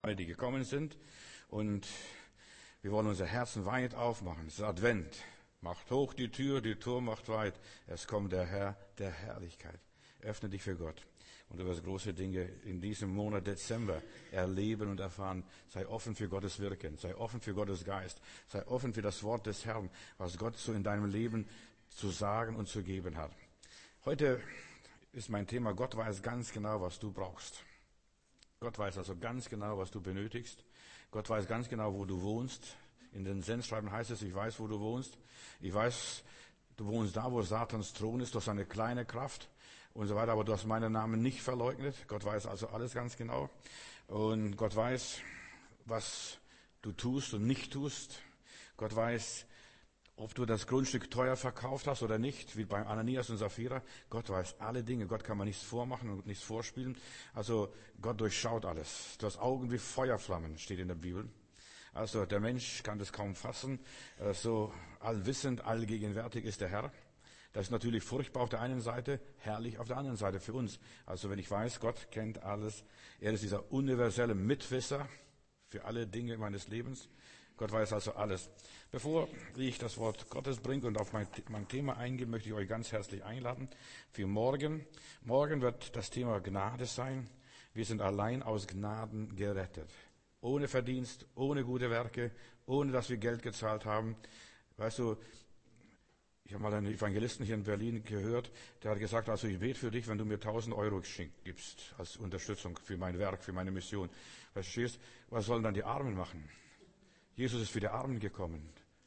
alle, die gekommen sind. Und wir wollen unser Herzen weit aufmachen. Es ist Advent. Macht hoch die Tür macht weit. Es kommt der Herr der Herrlichkeit. Öffne dich für Gott. Und du wirst große Dinge in diesem Monat Dezember erleben und erfahren. Sei offen für Gottes Wirken. Sei offen für Gottes Geist. Sei offen für das Wort des Herrn, was Gott so in deinem Leben zu sagen und zu geben hat. Heute ist mein Thema, Gott weiß ganz genau, was du brauchst. Gott weiß also ganz genau, was du benötigst. Gott weiß ganz genau, wo du wohnst. In den Sendschreiben heißt es, ich weiß, wo du wohnst. Ich weiß, du wohnst da, wo Satans Thron ist, durch seine kleine Kraft und so weiter. Aber du hast meinen Namen nicht verleugnet. Gott weiß also alles ganz genau. Und Gott weiß, was du tust und nicht tust. Gott weiß, ob du das Grundstück teuer verkauft hast oder nicht, wie bei Ananias und Sapphira. Gott weiß alle Dinge. Gott kann man nichts vormachen und nichts vorspielen. Also Gott durchschaut alles. Du hast Augen wie Feuerflammen, steht in der Bibel. Also der Mensch kann das kaum fassen. So allwissend, allgegenwärtig ist der Herr. Das ist natürlich furchtbar auf der einen Seite, herrlich auf der anderen Seite für uns. Also wenn ich weiß, Gott kennt alles. Er ist dieser universelle Mitwisser für alle Dinge meines Lebens. Gott weiß also alles. Bevor ich das Wort Gottes bringe und auf mein Thema eingehe, möchte ich euch ganz herzlich einladen für morgen. Morgen wird das Thema Gnade sein. Wir sind allein aus Gnaden gerettet. Ohne Verdienst, ohne gute Werke, ohne dass wir Geld gezahlt haben. Weißt du, ich habe mal einen Evangelisten hier in Berlin gehört, der hat gesagt, also ich bete für dich, wenn du mir 1.000 Euro gibst als Unterstützung für mein Werk, für meine Mission. Verstehst? Was sollen dann die Armen machen? Jesus ist für die Armen gekommen.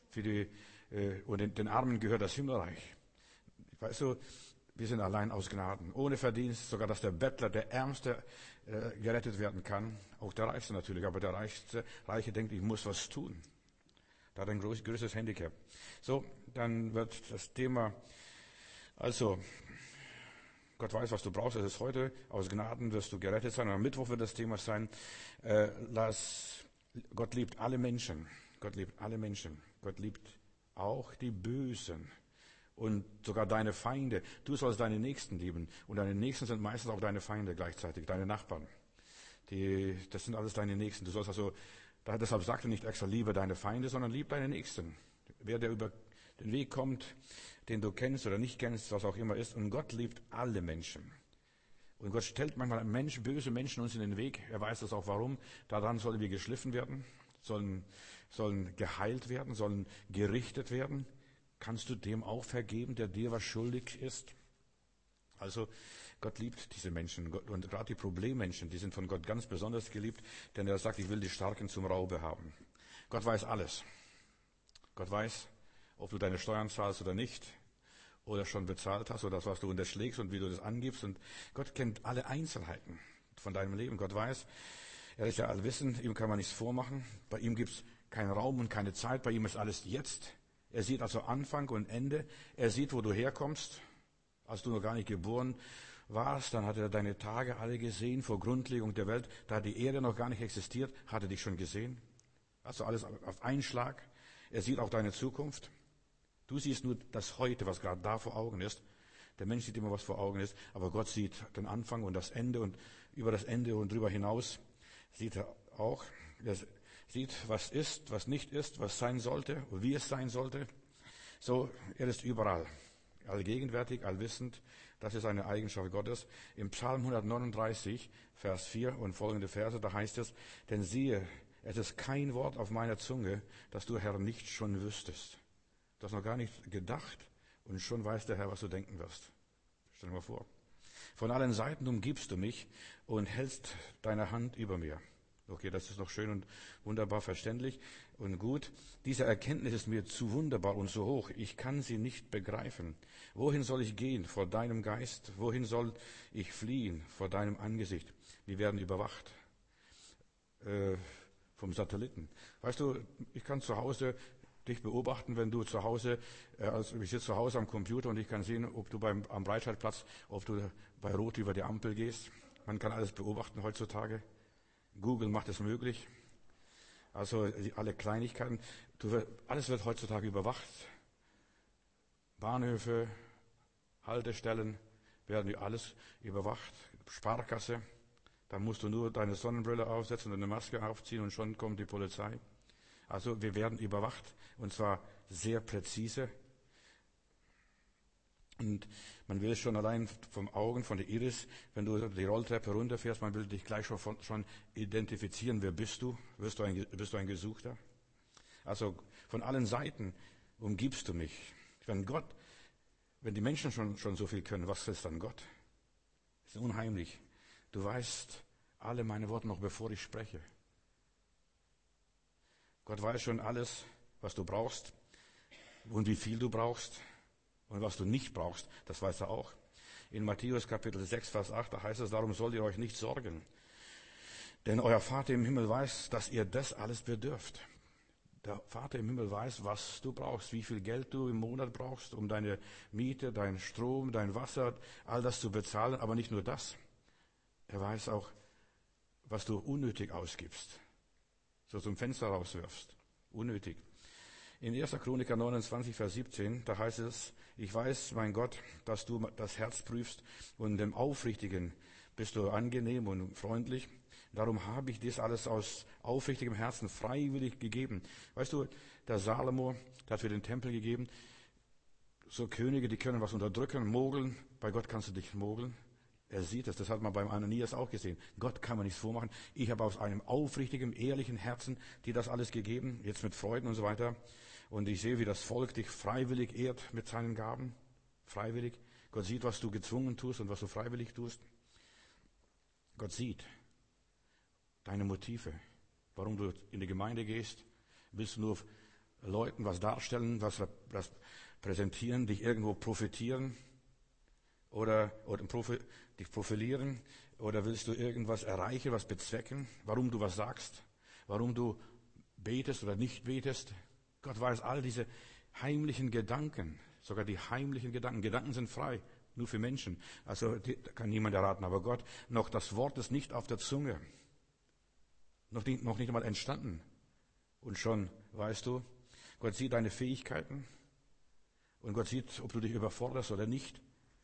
Und den Armen gehört das Himmelreich. Weißt du, wir sind allein aus Gnaden. Ohne Verdienst, sogar dass der Bettler, der Ärmste, gerettet werden kann. Auch der Reichste natürlich. Aber der Reiche denkt, ich muss was tun. Da hat er ein größeres Handicap. So, dann wird das Thema, also, Gott weiß, was du brauchst. Es ist heute, aus Gnaden wirst du gerettet sein. Und am Mittwoch wird das Thema sein, Gott liebt alle Menschen. Gott liebt alle Menschen. Gott liebt auch die Bösen. Und sogar deine Feinde. Du sollst deine Nächsten lieben. Und deine Nächsten sind meistens auch deine Feinde gleichzeitig, deine Nachbarn. Das sind alles deine Nächsten. Du sollst also, deshalb sagt er nicht extra, liebe deine Feinde, sondern lieb deine Nächsten. Wer der über den Weg kommt, den du kennst oder nicht kennst, was auch immer ist. Und Gott liebt alle Menschen. Und Gott stellt manchmal böse Menschen uns in den Weg. Er weiß das auch warum. Daran sollen wir geschliffen werden, sollen geheilt werden, sollen gerichtet werden. Kannst du dem auch vergeben, der dir was schuldig ist? Also Gott liebt diese Menschen und gerade die Problemmenschen, die sind von Gott ganz besonders geliebt, denn er sagt, ich will die Starken zum Raube haben. Gott weiß alles. Gott weiß, ob du deine Steuern zahlst oder nicht, oder schon bezahlt hast, oder das, was du unterschlägst und wie du das angibst. Und Gott kennt alle Einzelheiten von deinem Leben. Gott weiß, er ist ja allwissend, ihm kann man nichts vormachen. Bei ihm gibt's keinen Raum und keine Zeit, bei ihm ist alles jetzt. Er sieht also Anfang und Ende. Er sieht, wo du herkommst. Als du noch gar nicht geboren warst, dann hat er deine Tage alle gesehen vor Grundlegung der Welt. Da die Erde noch gar nicht existiert, hat er dich schon gesehen. Also alles auf einen Schlag. Er sieht auch deine Zukunft. Du siehst nur das Heute, was gerade da vor Augen ist. Der Mensch sieht immer, was vor Augen ist, aber Gott sieht den Anfang und das Ende und über das Ende und drüber hinaus sieht er auch. Er sieht, was ist, was nicht ist, was sein sollte, wie es sein sollte. So, er ist überall. Allgegenwärtig, allwissend, das ist eine Eigenschaft Gottes. Im Psalm 139, Vers 4 und folgende Verse, da heißt es, denn siehe, es ist kein Wort auf meiner Zunge, das du, Herr, nicht schon wüsstest. Du hast noch gar nicht gedacht und schon weiß der Herr, was du denken wirst. Stell dir mal vor. Von allen Seiten umgibst du mich und hältst deine Hand über mir. Okay, das ist doch schön und wunderbar verständlich und gut. Diese Erkenntnis ist mir zu wunderbar und so hoch. Ich kann sie nicht begreifen. Wohin soll ich gehen vor deinem Geist? Wohin soll ich fliehen vor deinem Angesicht? Wir werden überwacht vom Satelliten. Weißt du, ich kann zu Hause dich beobachten, wenn du zu Hause, also ich sitze zu Hause am Computer und ich kann sehen, ob du am Breitscheidplatz, ob du bei Rot über die Ampel gehst. Man kann alles beobachten heutzutage. Google macht es möglich. Also alle Kleinigkeiten. Alles wird heutzutage überwacht. Bahnhöfe, Haltestellen werden alles überwacht. Sparkasse. Dann musst du nur deine Sonnenbrille aufsetzen und eine Maske aufziehen und schon kommt die Polizei. Also wir werden überwacht und zwar sehr präzise. Und man will schon allein vom Augen, von der Iris, wenn du die Rolltreppe runterfährst, man will dich gleich schon identifizieren. Wer bist du? Bist du ein Gesuchter? Also von allen Seiten umgibst du mich. Wenn die Menschen schon so viel können, was ist dann Gott? Das ist unheimlich. Du weißt alle meine Worte noch, bevor ich spreche. Gott weiß schon alles, was du brauchst und wie viel du brauchst. Und was du nicht brauchst, das weiß er auch. In Matthäus Kapitel 6, Vers 8, da heißt es, darum sollt ihr euch nicht sorgen. Denn euer Vater im Himmel weiß, dass ihr das alles bedürft. Der Vater im Himmel weiß, was du brauchst, wie viel Geld du im Monat brauchst, um deine Miete, deinen Strom, dein Wasser, all das zu bezahlen. Aber nicht nur das. Er weiß auch, was du unnötig ausgibst. So zum Fenster rauswirfst. Unnötig. In 1. Chroniker 29, Vers 17, da heißt es, ich weiß, mein Gott, dass du das Herz prüfst und dem Aufrichtigen bist du angenehm und freundlich. Darum habe ich dies alles aus aufrichtigem Herzen freiwillig gegeben. Weißt du, der Salomo, der hat für den Tempel gegeben, so Könige, die können was unterdrücken, mogeln. Bei Gott kannst du dich mogeln. Er sieht es, das hat man beim Ananias auch gesehen. Gott kann man nichts vormachen. Ich habe aus einem aufrichtigen, ehrlichen Herzen dir das alles gegeben, jetzt mit Freuden und so weiter. Und ich sehe, wie das Volk dich freiwillig ehrt mit seinen Gaben. Freiwillig. Gott sieht, was du gezwungen tust und was du freiwillig tust. Gott sieht deine Motive. Warum du in die Gemeinde gehst. Willst du nur Leuten was darstellen, was präsentieren, dich irgendwo profitieren? Oder dich profilieren, oder willst du irgendwas erreichen, was bezwecken, warum du was sagst, warum du betest oder nicht betest. Gott weiß all diese heimlichen Gedanken, sogar die heimlichen Gedanken. Gedanken sind frei, nur für Menschen. Also kann niemand erraten, aber Gott, noch das Wort ist nicht auf der Zunge, noch nicht einmal entstanden. Und schon, weißt du, Gott sieht deine Fähigkeiten und Gott sieht, ob du dich überforderst oder nicht.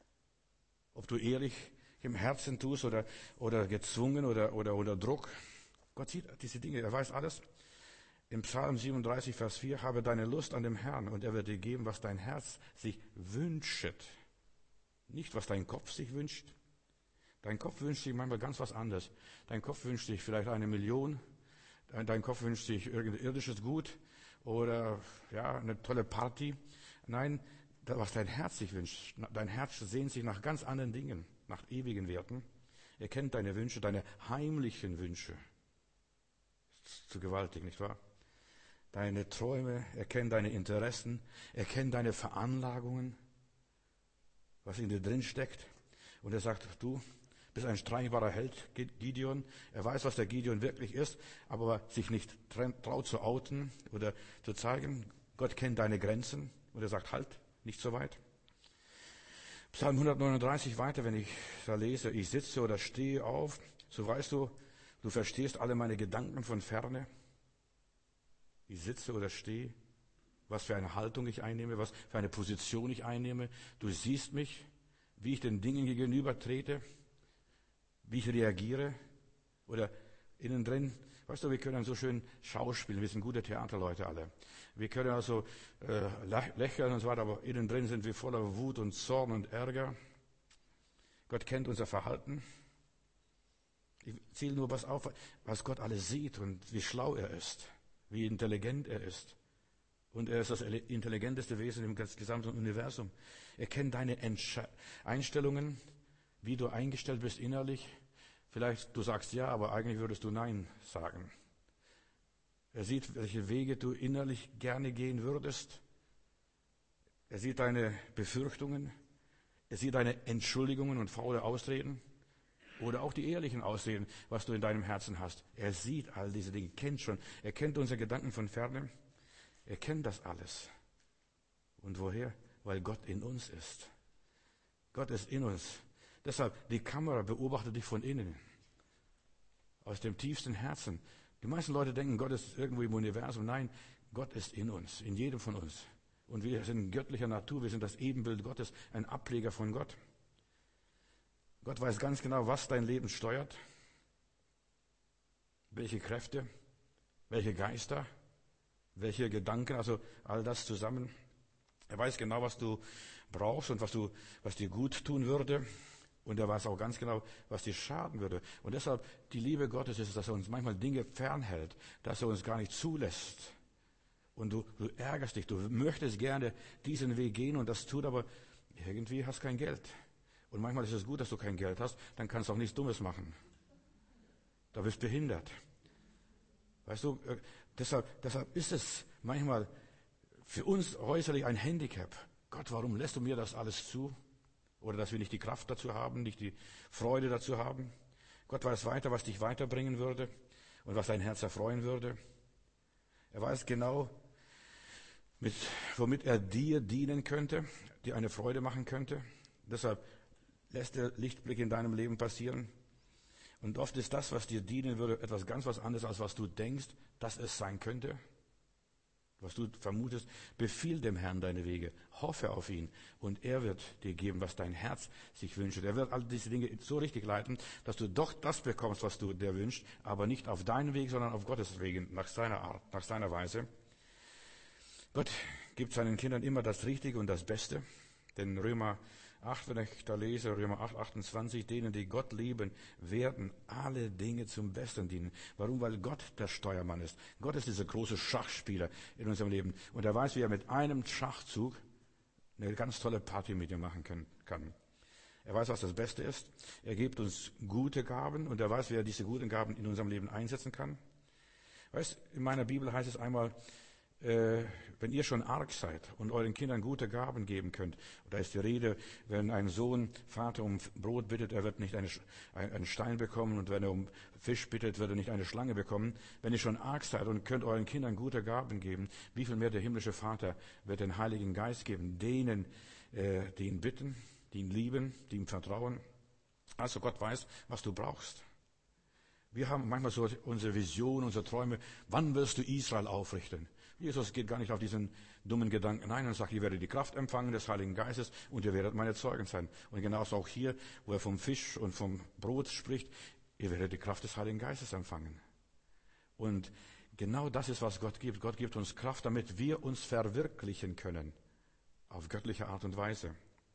Ob du ehrlich im Herzen tust oder gezwungen oder unter Druck. Gott sieht diese Dinge, er weiß alles. Im Psalm 37, Vers 4, habe deine Lust an dem Herrn und er wird dir geben, was dein Herz sich wünscht. Nicht, was dein Kopf sich wünscht. Dein Kopf wünscht sich manchmal ganz was anderes. Dein Kopf wünscht sich vielleicht 1 Million. Dein Kopf wünscht sich irgendein irdisches Gut oder ja, eine tolle Party. Nein, was dein Herz sich wünscht. Dein Herz sehnt sich nach ganz anderen Dingen, nach ewigen Werten. Er kennt deine Wünsche, deine heimlichen Wünsche. Das ist zu gewaltig, nicht wahr? Deine Träume, er kennt deine Interessen, er kennt deine Veranlagungen, was in dir drin steckt. Und er sagt, du bist ein streitbarer Held, Gideon. Er weiß, was der Gideon wirklich ist, aber sich nicht traut zu outen oder zu zeigen. Gott kennt deine Grenzen und er sagt, halt. Nicht so weit. Psalm 139 weiter, wenn ich da lese, ich sitze oder stehe auf, so weißt du, du verstehst alle meine Gedanken von ferne. Ich sitze oder stehe, was für eine Haltung ich einnehme, was für eine Position ich einnehme. Du siehst mich, wie ich den Dingen gegenüber trete, wie ich reagiere oder innen drin. Weißt du, wir können so schön schauspielen, wir sind gute Theaterleute alle. Wir können also lächeln und so weiter, aber innen drin sind wir voller Wut und Zorn und Ärger. Gott kennt unser Verhalten. Ich zähle nur was auf, was Gott alles sieht und wie schlau er ist, wie intelligent er ist. Und er ist das intelligenteste Wesen im gesamten Universum. Er kennt deine Einstellungen, wie du eingestellt bist innerlich. Vielleicht du sagst ja, aber eigentlich würdest du nein sagen. Er sieht, welche Wege du innerlich gerne gehen würdest. Er sieht deine Befürchtungen. Er sieht deine Entschuldigungen und faule Ausreden. Oder auch die ehrlichen Ausreden, was du in deinem Herzen hast. Er sieht all diese Dinge, kennt schon. Er kennt unsere Gedanken von ferne. Er kennt das alles. Und woher? Weil Gott in uns ist. Gott ist in uns. Deshalb, die Kamera beobachtet dich von innen. Aus dem tiefsten Herzen. Die meisten Leute denken, Gott ist irgendwo im Universum. Nein, Gott ist in uns, in jedem von uns. Und wir sind göttlicher Natur, wir sind das Ebenbild Gottes, ein Ableger von Gott. Gott weiß ganz genau, was dein Leben steuert. welche Kräfte, welche Geister, welche Gedanken, also all das zusammen. Er weiß genau, was du brauchst und was dir gut tun würde. Und er weiß auch ganz genau, was dir schaden würde. Und deshalb, die Liebe Gottes ist, dass er uns manchmal Dinge fernhält, dass er uns gar nicht zulässt. Und du ärgerst dich, du möchtest gerne diesen Weg gehen und das tut, aber irgendwie hast kein Geld. Und manchmal ist es gut, dass du kein Geld hast, dann kannst du auch nichts Dummes machen. Da wirst du behindert. Weißt du, deshalb ist es manchmal für uns äußerlich ein Handicap. Gott, warum lässt du mir das alles zu? Oder dass wir nicht die Kraft dazu haben, nicht die Freude dazu haben. Gott weiß weiter, was dich weiterbringen würde und was dein Herz erfreuen würde. Er weiß genau, womit er dir dienen könnte, dir eine Freude machen könnte. Deshalb lässt der Lichtblick in deinem Leben passieren. Und oft ist das, was dir dienen würde, etwas ganz was anderes, als was du denkst, dass es sein könnte. Was du vermutest, befiehl dem Herrn deine Wege, hoffe auf ihn und er wird dir geben, was dein Herz sich wünscht. Er wird all diese Dinge so richtig leiten, dass du doch das bekommst, was du dir wünschst, aber nicht auf deinen Weg, sondern auf Gottes Wegen, nach seiner Art, nach seiner Weise. Gott gibt seinen Kindern immer das Richtige und das Beste, denn Römer 8, wenn ich da lese, Römer 8, 28, denen, die Gott lieben, werden alle Dinge zum Besten dienen. Warum? Weil Gott der Steuermann ist. Gott ist dieser große Schachspieler in unserem Leben. Und er weiß, wie er mit einem Schachzug eine ganz tolle Party mit dir machen kann. Er weiß, was das Beste ist. Er gibt uns gute Gaben und er weiß, wie er diese guten Gaben in unserem Leben einsetzen kann. Weißt, in meiner Bibel heißt es einmal, wenn ihr schon arg seid und euren Kindern gute Gaben geben könnt, da ist die Rede, wenn ein Sohn Vater um Brot bittet, er wird nicht einen Stein bekommen und wenn er um Fisch bittet, wird er nicht eine Schlange bekommen. Wenn ihr schon arg seid und könnt euren Kindern gute Gaben geben, wie viel mehr der himmlische Vater wird den Heiligen Geist geben, denen, die ihn bitten, die ihn lieben, die ihm vertrauen. Also Gott weiß, was du brauchst. Wir haben manchmal so unsere Vision, unsere Träume, wann wirst du Israel aufrichten? Jesus geht gar nicht auf diesen dummen Gedanken ein und sagt, ihr werdet die Kraft empfangen des Heiligen Geistes und ihr werdet meine Zeugen sein. Und genauso auch hier, wo er vom Fisch und vom Brot spricht, ihr werdet die Kraft des Heiligen Geistes empfangen. Und genau das ist, was Gott gibt. Gott gibt uns Kraft, damit wir uns verwirklichen können. Auf göttliche Art und Weise.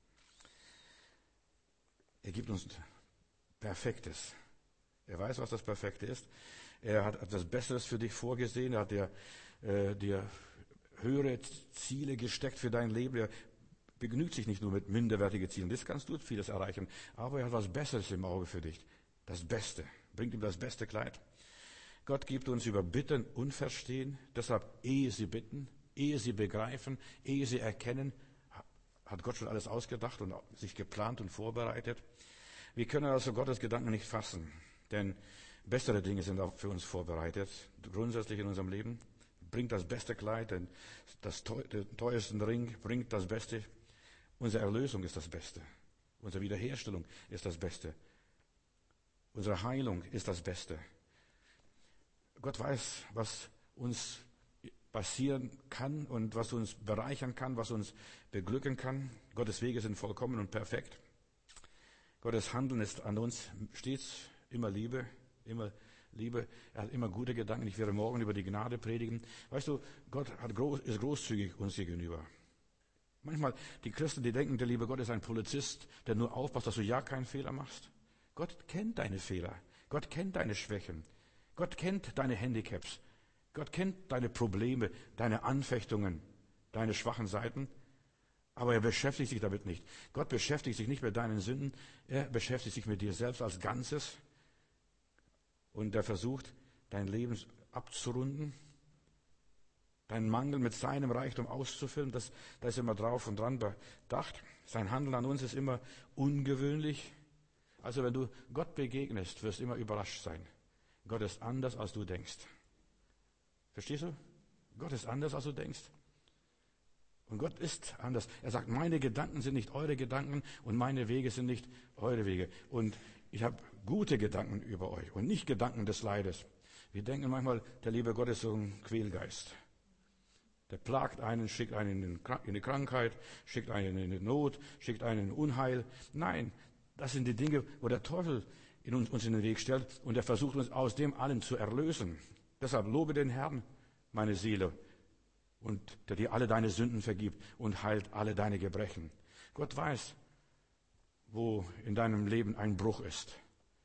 Er gibt uns Perfektes. Er weiß, was das Perfekte ist. Er hat etwas Besseres für dich vorgesehen. Er hat dir höhere Ziele gesteckt für dein Leben. Er begnügt sich nicht nur mit minderwertigen Zielen. Das kannst du vieles erreichen. Aber er hat was Besseres im Auge für dich. Das Beste. Bringt ihm das beste Kleid. Gott gibt uns über Bitten und Verstehen. Deshalb, ehe sie bitten, ehe sie begreifen, ehe sie erkennen, hat Gott schon alles ausgedacht und sich geplant und vorbereitet. Wir können also Gottes Gedanken nicht fassen. Denn bessere Dinge sind auch für uns vorbereitet, grundsätzlich in unserem Leben. Bringt das beste Kleid, den teuersten Ring, bringt das Beste. Unsere Erlösung ist das Beste. Unsere Wiederherstellung ist das Beste. Unsere Heilung ist das Beste. Gott weiß, was uns passieren kann und was uns bereichern kann, was uns beglücken kann. Gottes Wege sind vollkommen und perfekt. Gottes Handeln ist an uns stets immer Liebe, immer Liebe. Er hat immer gute Gedanken. Ich werde morgen über die Gnade predigen. Weißt du, Gott ist großzügig uns gegenüber. Manchmal, die Christen, die denken, der liebe Gott ist ein Polizist, der nur aufpasst, dass du ja keinen Fehler machst. Gott kennt deine Fehler. Gott kennt deine Schwächen. Gott kennt deine Handicaps. Gott kennt deine Probleme, deine Anfechtungen, deine schwachen Seiten. Aber er beschäftigt sich damit nicht. Gott beschäftigt sich nicht mit deinen Sünden. Er beschäftigt sich mit dir selbst als Ganzes. Und er versucht, dein Leben abzurunden, deinen Mangel mit seinem Reichtum auszufüllen. Da ist immer drauf und dran bedacht. Sein Handeln an uns ist immer ungewöhnlich. Also wenn du Gott begegnest, wirst du immer überrascht sein. Gott ist anders, als du denkst. Verstehst du? Gott ist anders, als du denkst. Und Gott ist anders. Er sagt, meine Gedanken sind nicht eure Gedanken und meine Wege sind nicht eure Wege. Und ich habe gute Gedanken über euch und nicht Gedanken des Leides. Wir denken manchmal, der liebe Gott ist so ein Quälgeist. Der plagt einen, schickt einen in die Krankheit, schickt einen in die Not, schickt einen in Unheil. Nein, das sind die Dinge, wo der Teufel uns in den Weg stellt. Und er versucht uns aus dem allen zu erlösen. Deshalb lobe den Herrn, meine Seele, und der dir alle deine Sünden vergibt und heilt alle deine Gebrechen. Gott weiß, wo in deinem Leben ein Bruch ist.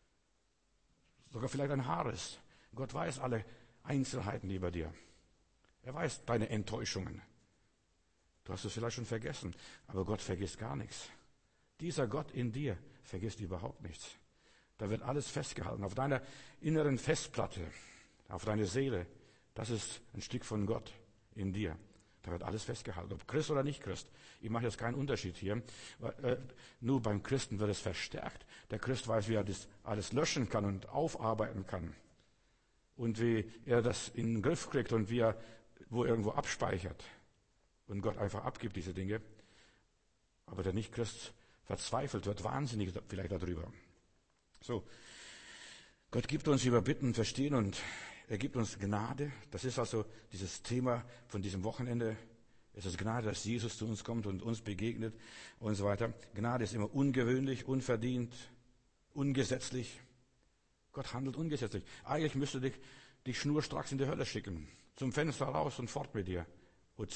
Sogar vielleicht ein Haar ist. Gott weiß alle Einzelheiten über dir. Er weiß deine Enttäuschungen. Du hast es vielleicht schon vergessen, aber Gott vergisst gar nichts. Dieser Gott in dir vergisst überhaupt nichts. Da wird alles festgehalten. Auf deiner inneren Festplatte, auf deiner Seele, das ist ein Stück von Gott in dir. Da wird alles festgehalten, ob Christ oder nicht Christ. Ich mache jetzt keinen Unterschied hier. Nur beim Christen wird es verstärkt. Der Christ weiß, wie er das alles löschen kann und aufarbeiten kann. Und wie er das in den Griff kriegt und wie er wo irgendwo abspeichert. Und Gott einfach abgibt, diese Dinge. Aber der Nicht-Christ verzweifelt, wird wahnsinnig vielleicht darüber. So, Gott gibt uns über Bitten Verstehen und er gibt uns Gnade. Das ist also dieses Thema von diesem Wochenende. Es ist Gnade, dass Jesus zu uns kommt und uns begegnet und so weiter. Gnade ist immer ungewöhnlich, unverdient, ungesetzlich. Gott handelt ungesetzlich. Eigentlich müsste dich schnurstracks in die Hölle schicken. Zum Fenster raus und fort mit dir. Und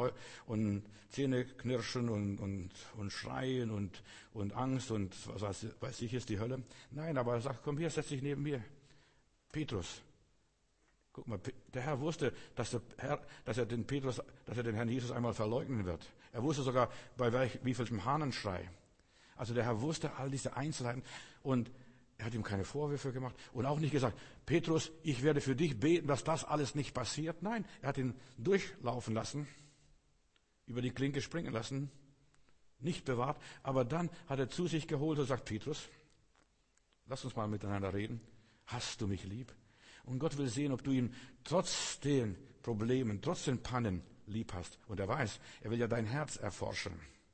Zähne knirschen und schreien und Angst und was weiß ich, ist die Hölle. Nein, aber er sagt, komm hier, setz dich neben mir. Petrus. Guck mal, der Herr wusste, dass er den Herrn Jesus einmal verleugnen wird. Er wusste sogar, bei wievieltem Hahnenschrei. Also der Herr wusste all diese Einzelheiten und er hat ihm keine Vorwürfe gemacht und auch nicht gesagt, Petrus, ich werde für dich beten, dass das alles nicht passiert. Nein, er hat ihn durchlaufen lassen, über die Klinke springen lassen, nicht bewahrt. Aber dann hat er zu sich geholt und sagt, Petrus, lass uns mal miteinander reden. Hast du mich lieb? Und Gott will sehen, ob du ihn trotz den Problemen, trotz den Pannen lieb hast. Und er weiß, er will ja dein Herz erforschen.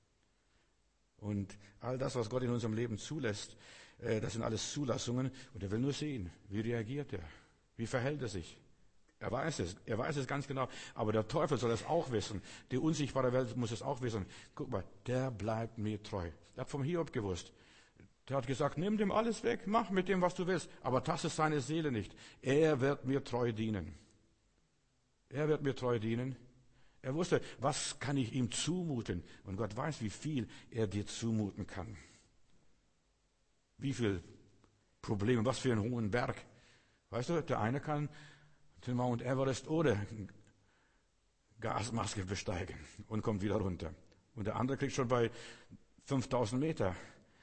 Und all das, was Gott in unserem Leben zulässt, das sind alles Zulassungen. Und er will nur sehen, wie reagiert er? Wie verhält er sich? Er weiß es ganz genau. Aber der Teufel soll es auch wissen. Die unsichtbare Welt muss es auch wissen. Guck mal, der bleibt mir treu. Er hat vom Hiob gewusst. Der hat gesagt, nimm dem alles weg, mach mit dem, was du willst. Aber das ist seine Seele nicht. Er wird mir treu dienen. Er wird mir treu dienen. Er wusste, was kann ich ihm zumuten? Und Gott weiß, wie viel er dir zumuten kann. Wie viel Probleme, was für einen hohen Berg. Weißt du, der eine kann den Mount Everest ohne Gasmaske besteigen und kommt wieder runter. Und der andere kriegt schon bei 5000 Meter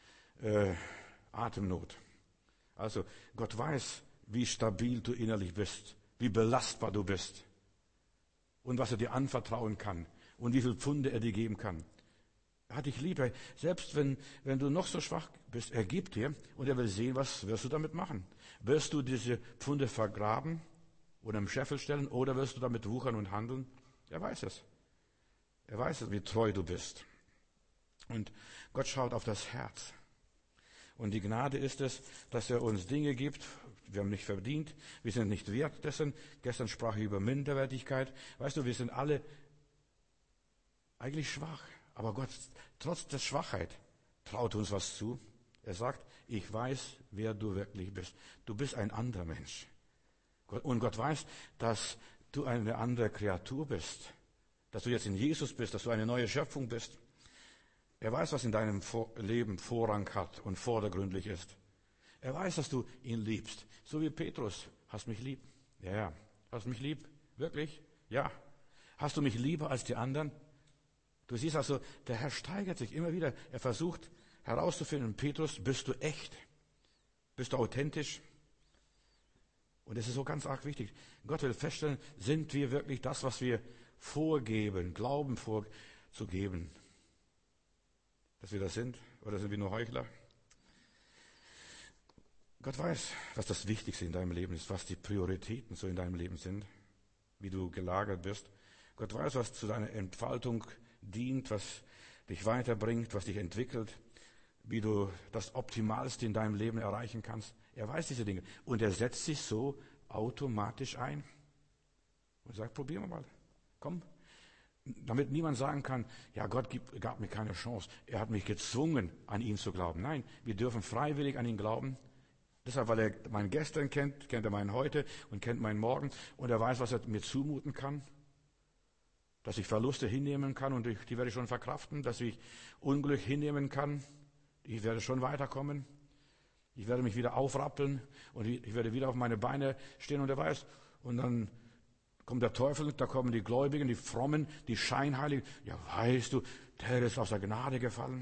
Atemnot. Also Gott weiß, wie stabil du innerlich bist, wie belastbar du bist und was er dir anvertrauen kann und wie viel Pfunde er dir geben kann. Er hat dich lieb. Selbst wenn du noch so schwach bist, er gibt dir und er will sehen, was wirst du damit machen. Wirst du diese Pfunde vergraben oder im Scheffel stellen oder wirst du damit wuchern und handeln? Er weiß es. Er weiß es, wie treu du bist. Und Gott schaut auf das Herz. Und die Gnade ist es, dass er uns Dinge gibt, wir haben nicht verdient, wir sind nicht wert dessen. Gestern sprach ich über Minderwertigkeit. Weißt du, wir sind alle eigentlich schwach. Aber Gott, trotz der Schwachheit, traut uns was zu. Er sagt, ich weiß, wer du wirklich bist. Du bist ein anderer Mensch. Und Gott weiß, dass du eine andere Kreatur bist. Dass du jetzt in Jesus bist, dass du eine neue Schöpfung bist. Er weiß, was in deinem Leben Vorrang hat und vordergründig ist. Er weiß, dass du ihn liebst. So wie Petrus. Hast mich lieb? Ja. Hast mich lieb? Wirklich? Ja. Hast du mich lieber als die anderen? Du siehst also, der Herr steigert sich immer wieder. Er versucht herauszufinden, Petrus, bist du echt? Bist du authentisch? Und es ist so ganz arg wichtig. Gott will feststellen, sind wir wirklich das, was wir vorgeben, glauben vorzugeben? Dass wir das sind? Oder sind wir nur Heuchler? Gott weiß, was das Wichtigste in deinem Leben ist, was die Prioritäten so in deinem Leben sind, wie du gelagert bist. Gott weiß, was zu deiner Entfaltung dient, was dich weiterbringt, was dich entwickelt, wie du das Optimalste in deinem Leben erreichen kannst. Er weiß diese Dinge. Und er setzt sich so automatisch ein und sagt, probieren wir mal. Komm. Damit niemand sagen kann, ja, Gott gab mir keine Chance. Er hat mich gezwungen, an ihn zu glauben. Nein, wir dürfen freiwillig an ihn glauben. Deshalb, weil er mein Gestern kennt, kennt er mein Heute und kennt mein Morgen. Und er weiß, was er mir zumuten kann. Dass ich Verluste hinnehmen kann und die werde ich schon verkraften. Dass ich Unglück hinnehmen kann. Ich werde schon weiterkommen. Ich werde mich wieder aufrappeln und ich werde wieder auf meine Beine stehen und er weiß. Und dann kommt der Teufel, da kommen die Gläubigen, die Frommen, die Scheinheiligen. Ja, weißt du, der ist aus der Gnade gefallen.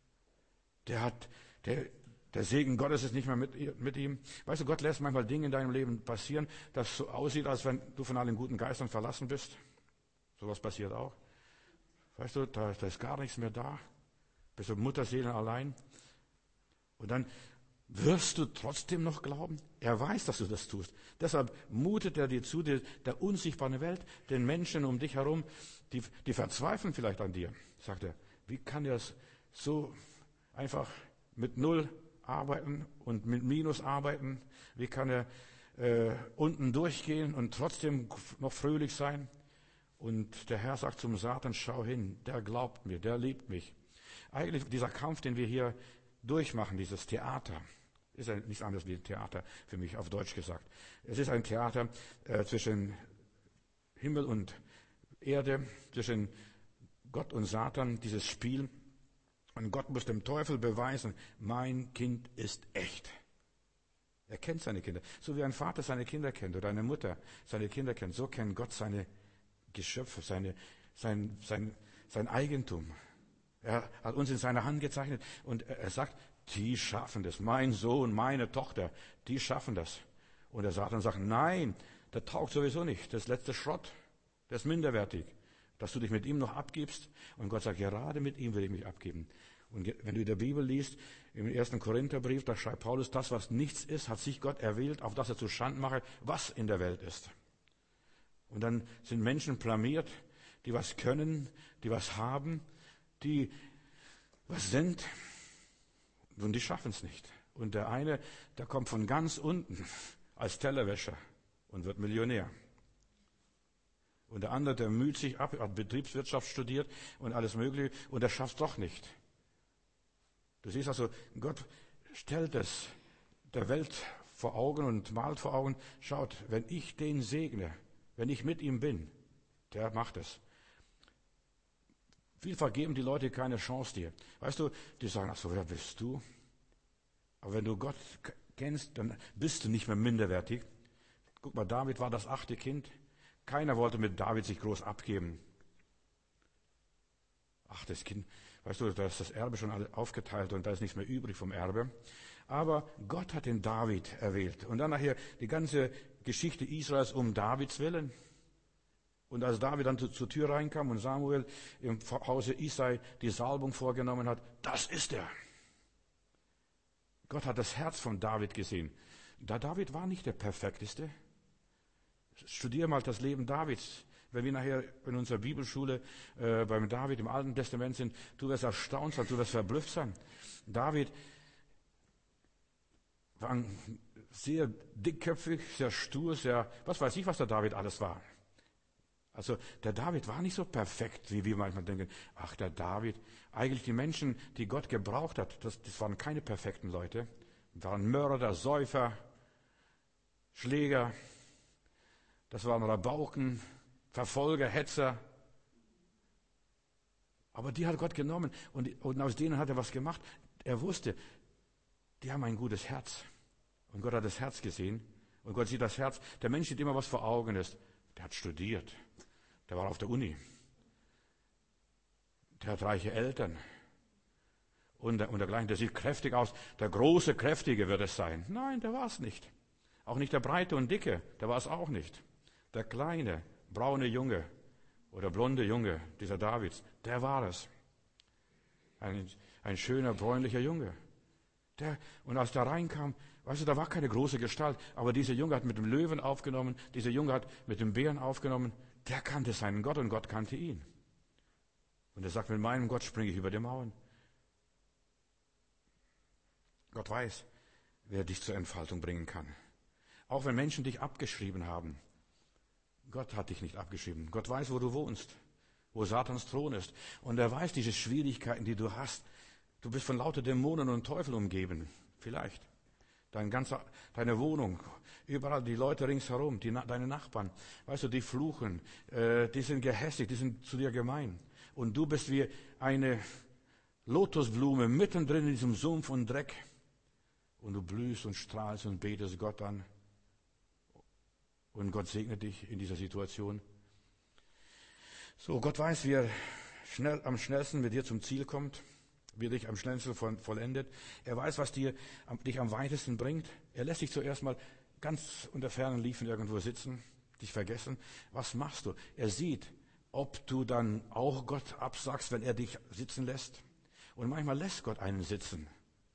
Der Segen Gottes ist nicht mehr mit ihm. Weißt du, Gott lässt manchmal Dinge in deinem Leben passieren, das so aussieht, als wenn du von allen guten Geistern verlassen bist. Sowas passiert auch. Weißt du, da ist gar nichts mehr da. Bist du Mutterseelen allein. Und dann wirst du trotzdem noch glauben? Er weiß, dass du das tust. Deshalb mutet er dir zu, der unsichtbaren Welt, den Menschen um dich herum, die verzweifeln vielleicht an dir. Sagt er, wie kann er so einfach mit Null arbeiten und mit Minus arbeiten? Wie kann er unten durchgehen und trotzdem noch fröhlich sein? Und der Herr sagt zum Satan, schau hin, der glaubt mir, der liebt mich. Eigentlich dieser Kampf, den wir hier durchmachen, dieses Theater, ist ja nichts anderes wie ein Theater, für mich auf Deutsch gesagt. Es ist ein Theater zwischen Himmel und Erde, zwischen Gott und Satan, dieses Spiel. Und Gott muss dem Teufel beweisen, mein Kind ist echt. Er kennt seine Kinder. So wie ein Vater seine Kinder kennt oder eine Mutter seine Kinder kennt, so kennt Gott seine Geschöpfe, sein Eigentum. Er hat uns in seiner Hand gezeichnet und er sagt, die schaffen das. Mein Sohn, meine Tochter, die schaffen das. Und der Satan sagt, nein, der taugt sowieso nicht. Das ist letzte Schrott. Das ist minderwertig. Dass du dich mit ihm noch abgibst. Und Gott sagt, gerade mit ihm will ich mich abgeben. Und wenn du in der Bibel liest, im 1. Korintherbrief, da schreibt Paulus, das, was nichts ist, hat sich Gott erwählt, auf das er zu Schanden mache, was in der Welt ist. Und dann sind Menschen blamiert, die was können, die was haben, die was sind, und die schaffen es nicht. Und der eine, der kommt von ganz unten als Tellerwäscher und wird Millionär. Und der andere, der müht sich ab, hat Betriebswirtschaft studiert und alles Mögliche, und der schafft es doch nicht. Du siehst also, Gott stellt es der Welt vor Augen und malt vor Augen, schaut, wenn ich den segne, wenn ich mit ihm bin, der macht es. Vielfach geben die Leute keine Chance dir. Weißt du, die sagen, ach so, wer bist du? Aber wenn du Gott kennst, dann bist du nicht mehr minderwertig. Guck mal, David war das 8. Kind. Keiner wollte mit David sich groß abgeben. 8. Kind. Weißt du, da ist das Erbe schon alle aufgeteilt und da ist nichts mehr übrig vom Erbe. Aber Gott hat den David erwählt. Und dann nachher die ganze Geschichte Israels um Davids willen. Und als David dann zur Tür reinkam und Samuel im Hause Isai die Salbung vorgenommen hat, das ist er. Gott hat das Herz von David gesehen. David war nicht der Perfekteste. Studier mal das Leben Davids. Wenn wir nachher in unserer Bibelschule beim David im Alten Testament sind, du wirst erstaunt sein, du wirst verblüfft sein. David war sehr dickköpfig, sehr stur, sehr, was weiß ich, was der David alles war. Also der David war nicht so perfekt, wie wir manchmal denken. Ach, der David. Eigentlich die Menschen, die Gott gebraucht hat, das waren keine perfekten Leute. Das waren Mörder, Säufer, Schläger. Das waren Rabauken, Verfolger, Hetzer. Aber die hat Gott genommen und aus denen hat er was gemacht. Er wusste, die haben ein gutes Herz. Und Gott hat das Herz gesehen. Und Gott sieht das Herz. Der Mensch sieht immer, was vor Augen ist. Der hat studiert. Der war auf der Uni. Der hat reiche Eltern. Und dergleichen. Der sieht kräftig aus. Der große, kräftige wird es sein. Nein, der war es nicht. Auch nicht der breite und dicke. Der war es auch nicht. Der kleine, braune Junge oder blonde Junge, dieser Davids, der war es. Ein schöner, bräunlicher Junge. Und als der reinkam, weißt du, da war keine große Gestalt, aber dieser Junge hat mit dem Löwen aufgenommen, dieser Junge hat mit dem Bären aufgenommen, der kannte seinen Gott und Gott kannte ihn. Und er sagt, mit meinem Gott springe ich über die Mauern. Gott weiß, wer dich zur Entfaltung bringen kann. Auch wenn Menschen dich abgeschrieben haben. Gott hat dich nicht abgeschrieben. Gott weiß, wo du wohnst, wo Satans Thron ist. Und er weiß diese Schwierigkeiten, die du hast. Du bist von lauter Dämonen und Teufel umgeben. Vielleicht. Deine Wohnung, überall die Leute ringsherum, deine Nachbarn, weißt du, die fluchen, die sind gehässig, die sind zu dir gemein. Und du bist wie eine Lotusblume mittendrin in diesem Sumpf und Dreck. Und du blühst und strahlst und betest Gott an. Und Gott segnet dich in dieser Situation. So, Gott weiß, wie er am schnellsten mit dir zum Ziel kommt, wie er dich am schnellsten vollendet. Er weiß, was dich am weitesten bringt. Er lässt dich zuerst mal ganz unter fernen Liefen irgendwo sitzen, dich vergessen. Was machst du? Er sieht, ob du dann auch Gott absagst, wenn er dich sitzen lässt. Und manchmal lässt Gott einen sitzen.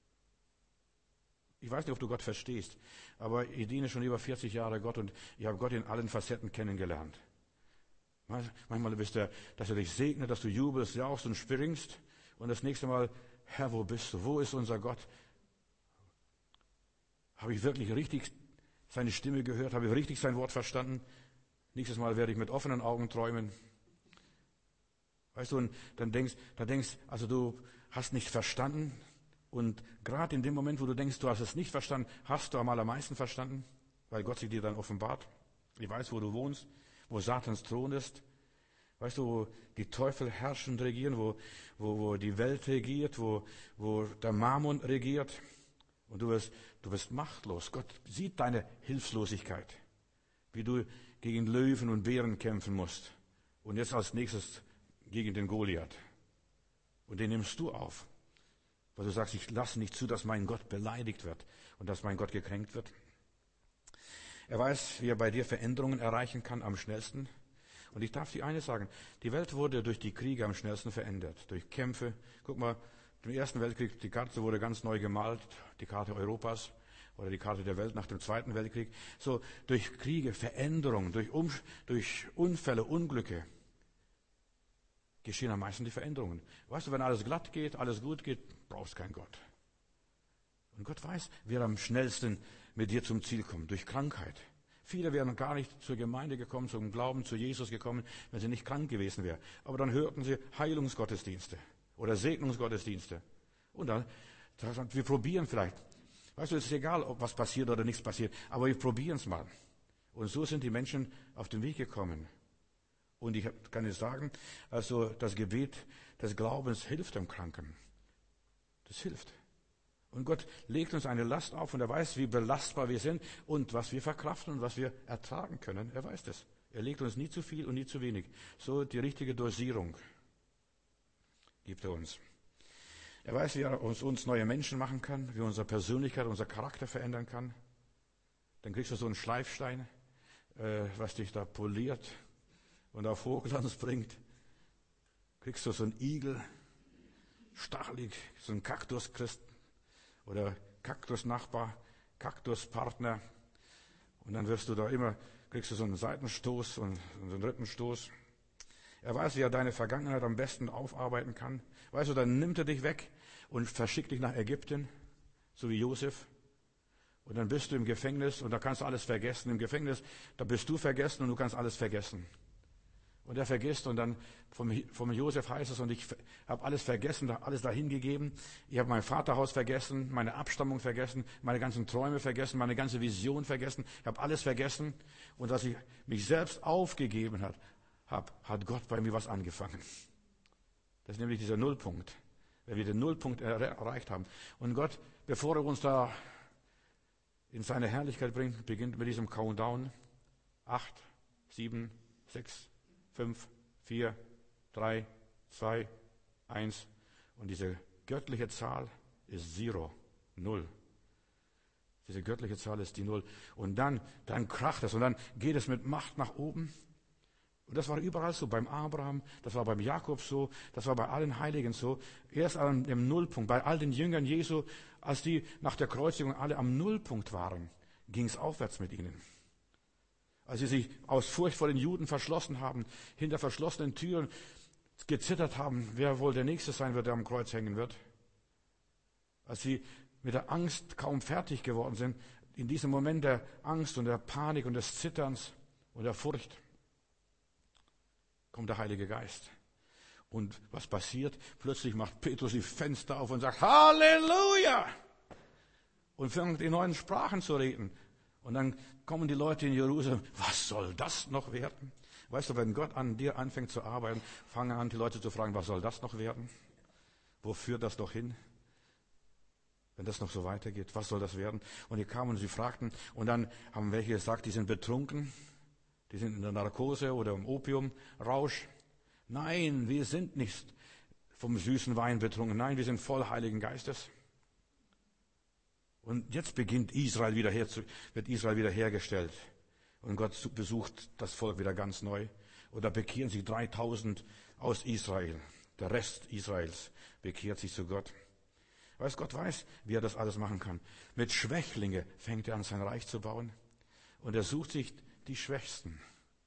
Ich weiß nicht, ob du Gott verstehst, aber ich diene schon über 40 Jahre Gott und ich habe Gott in allen Facetten kennengelernt. Manchmal bist du, dass er dich segnet, dass du jubelst, jauchzt und springst und das nächste Mal, Herr, wo bist du? Wo ist unser Gott? Habe ich wirklich richtig seine Stimme gehört? Habe ich richtig sein Wort verstanden? Nächstes Mal werde ich mit offenen Augen träumen. Weißt du, und dann denkst, also du hast nicht verstanden. Und gerade in dem Moment, wo du denkst, du hast es nicht verstanden, hast du am allermeisten verstanden, weil Gott sich dir dann offenbart. Ich weiß, wo du wohnst, wo Satans Thron ist. Weißt du, wo die Teufel herrschen und regieren, wo die Welt regiert, wo der Mammon regiert. Und du bist machtlos. Gott sieht deine Hilflosigkeit, wie du gegen Löwen und Bären kämpfen musst. Und jetzt als nächstes gegen den Goliath. Und den nimmst du auf. Weil du sagst, ich lasse nicht zu, dass mein Gott beleidigt wird und dass mein Gott gekränkt wird. Er weiß, wie er bei dir Veränderungen erreichen kann am schnellsten. Und ich darf dir eines sagen, die Welt wurde durch die Kriege am schnellsten verändert, durch Kämpfe. Guck mal, im Ersten Weltkrieg, die Karte wurde ganz neu gemalt, die Karte Europas oder die Karte der Welt nach dem Zweiten Weltkrieg. So, durch Kriege, Veränderungen, durch Unfälle, Unglücke geschehen am meisten die Veränderungen. Weißt du, wenn alles glatt geht, alles gut geht, brauchst keinen Gott. Und Gott weiß, wer am schnellsten mit dir zum Ziel kommt, durch Krankheit. Viele wären gar nicht zur Gemeinde gekommen, zum Glauben, zu Jesus gekommen, wenn sie nicht krank gewesen wären. Aber dann hörten sie Heilungsgottesdienste oder Segnungsgottesdienste. Und dann, wir probieren vielleicht. Weißt du, es ist egal, ob was passiert oder nichts passiert, aber wir probieren es mal. Und so sind die Menschen auf den Weg gekommen. Und ich kann dir sagen, also das Gebet des Glaubens hilft dem Kranken. Das hilft. Und Gott legt uns eine Last auf und er weiß, wie belastbar wir sind und was wir verkraften und was wir ertragen können. Er weiß das. Er legt uns nie zu viel und nie zu wenig. So die richtige Dosierung gibt er uns. Er weiß, wie er uns neue Menschen machen kann, wie unsere Persönlichkeit, unser Charakter verändern kann. Dann kriegst du so einen Schleifstein, was dich da poliert und auf Hochglanz bringt. Kriegst du so einen Igel, stachelig, so einen Kaktuschrist oder Kaktusnachbar, Kaktuspartner. Und dann wirst du da immer, kriegst du so einen Seitenstoß und so einen Rippenstoß. Er weiß, wie er deine Vergangenheit am besten aufarbeiten kann. Weißt du, dann nimmt er dich weg und verschickt dich nach Ägypten, so wie Josef. Und dann bist du im Gefängnis und da kannst du alles vergessen. Im Gefängnis, da bist du vergessen und du kannst alles vergessen. Und er vergisst und dann vom Josef heißt es, und ich habe alles vergessen, alles dahin gegeben. Ich habe mein Vaterhaus vergessen, meine Abstammung vergessen, meine ganzen Träume vergessen, meine ganze Vision vergessen. Ich habe alles vergessen. Und als ich mich selbst aufgegeben habe, hat Gott bei mir was angefangen. Das ist nämlich dieser Nullpunkt. Wenn wir den Nullpunkt erreicht haben. Und Gott, bevor er uns da in seine Herrlichkeit bringt, beginnt mit diesem Countdown. 8, 7, 6, 5, 4, 3, 2, 1. Und diese göttliche Zahl ist 0, 0. Diese göttliche Zahl ist die 0. Und dann kracht es und dann geht es mit Macht nach oben. Und das war überall so, beim Abraham, das war beim Jakob so, das war bei allen Heiligen so. Erst an dem Nullpunkt, bei all den Jüngern Jesu, als die nach der Kreuzigung alle am Nullpunkt waren, ging es aufwärts mit ihnen. Als sie sich aus Furcht vor den Juden verschlossen haben, hinter verschlossenen Türen gezittert haben, wer wohl der Nächste sein wird, der am Kreuz hängen wird. Als sie mit der Angst kaum fertig geworden sind, in diesem Moment der Angst und der Panik und des Zitterns und der Furcht, kommt der Heilige Geist. Und was passiert? Plötzlich macht Petrus die Fenster auf und sagt, Halleluja! und fängt in neuen Sprachen zu reden. Und dann kommen die Leute in Jerusalem, was soll das noch werden? Weißt du, wenn Gott an dir anfängt zu arbeiten, fangen an, die Leute zu fragen, was soll das noch werden? Wo führt das noch hin? Wenn das noch so weitergeht, was soll das werden? Und die kamen und sie fragten, und dann haben welche gesagt, die sind betrunken, die sind in der Narkose oder im Opiumrausch. Nein, wir sind nicht vom süßen Wein betrunken. Nein, wir sind voll Heiligen Geistes. Und jetzt wird Israel wieder hergestellt. Und Gott besucht das Volk wieder ganz neu. Und da bekehren sich 3000 aus Israel. Der Rest Israels bekehrt sich zu Gott. Gott weiß, wie er das alles machen kann. Mit Schwächlinge fängt er an, sein Reich zu bauen. Und er sucht sich die Schwächsten.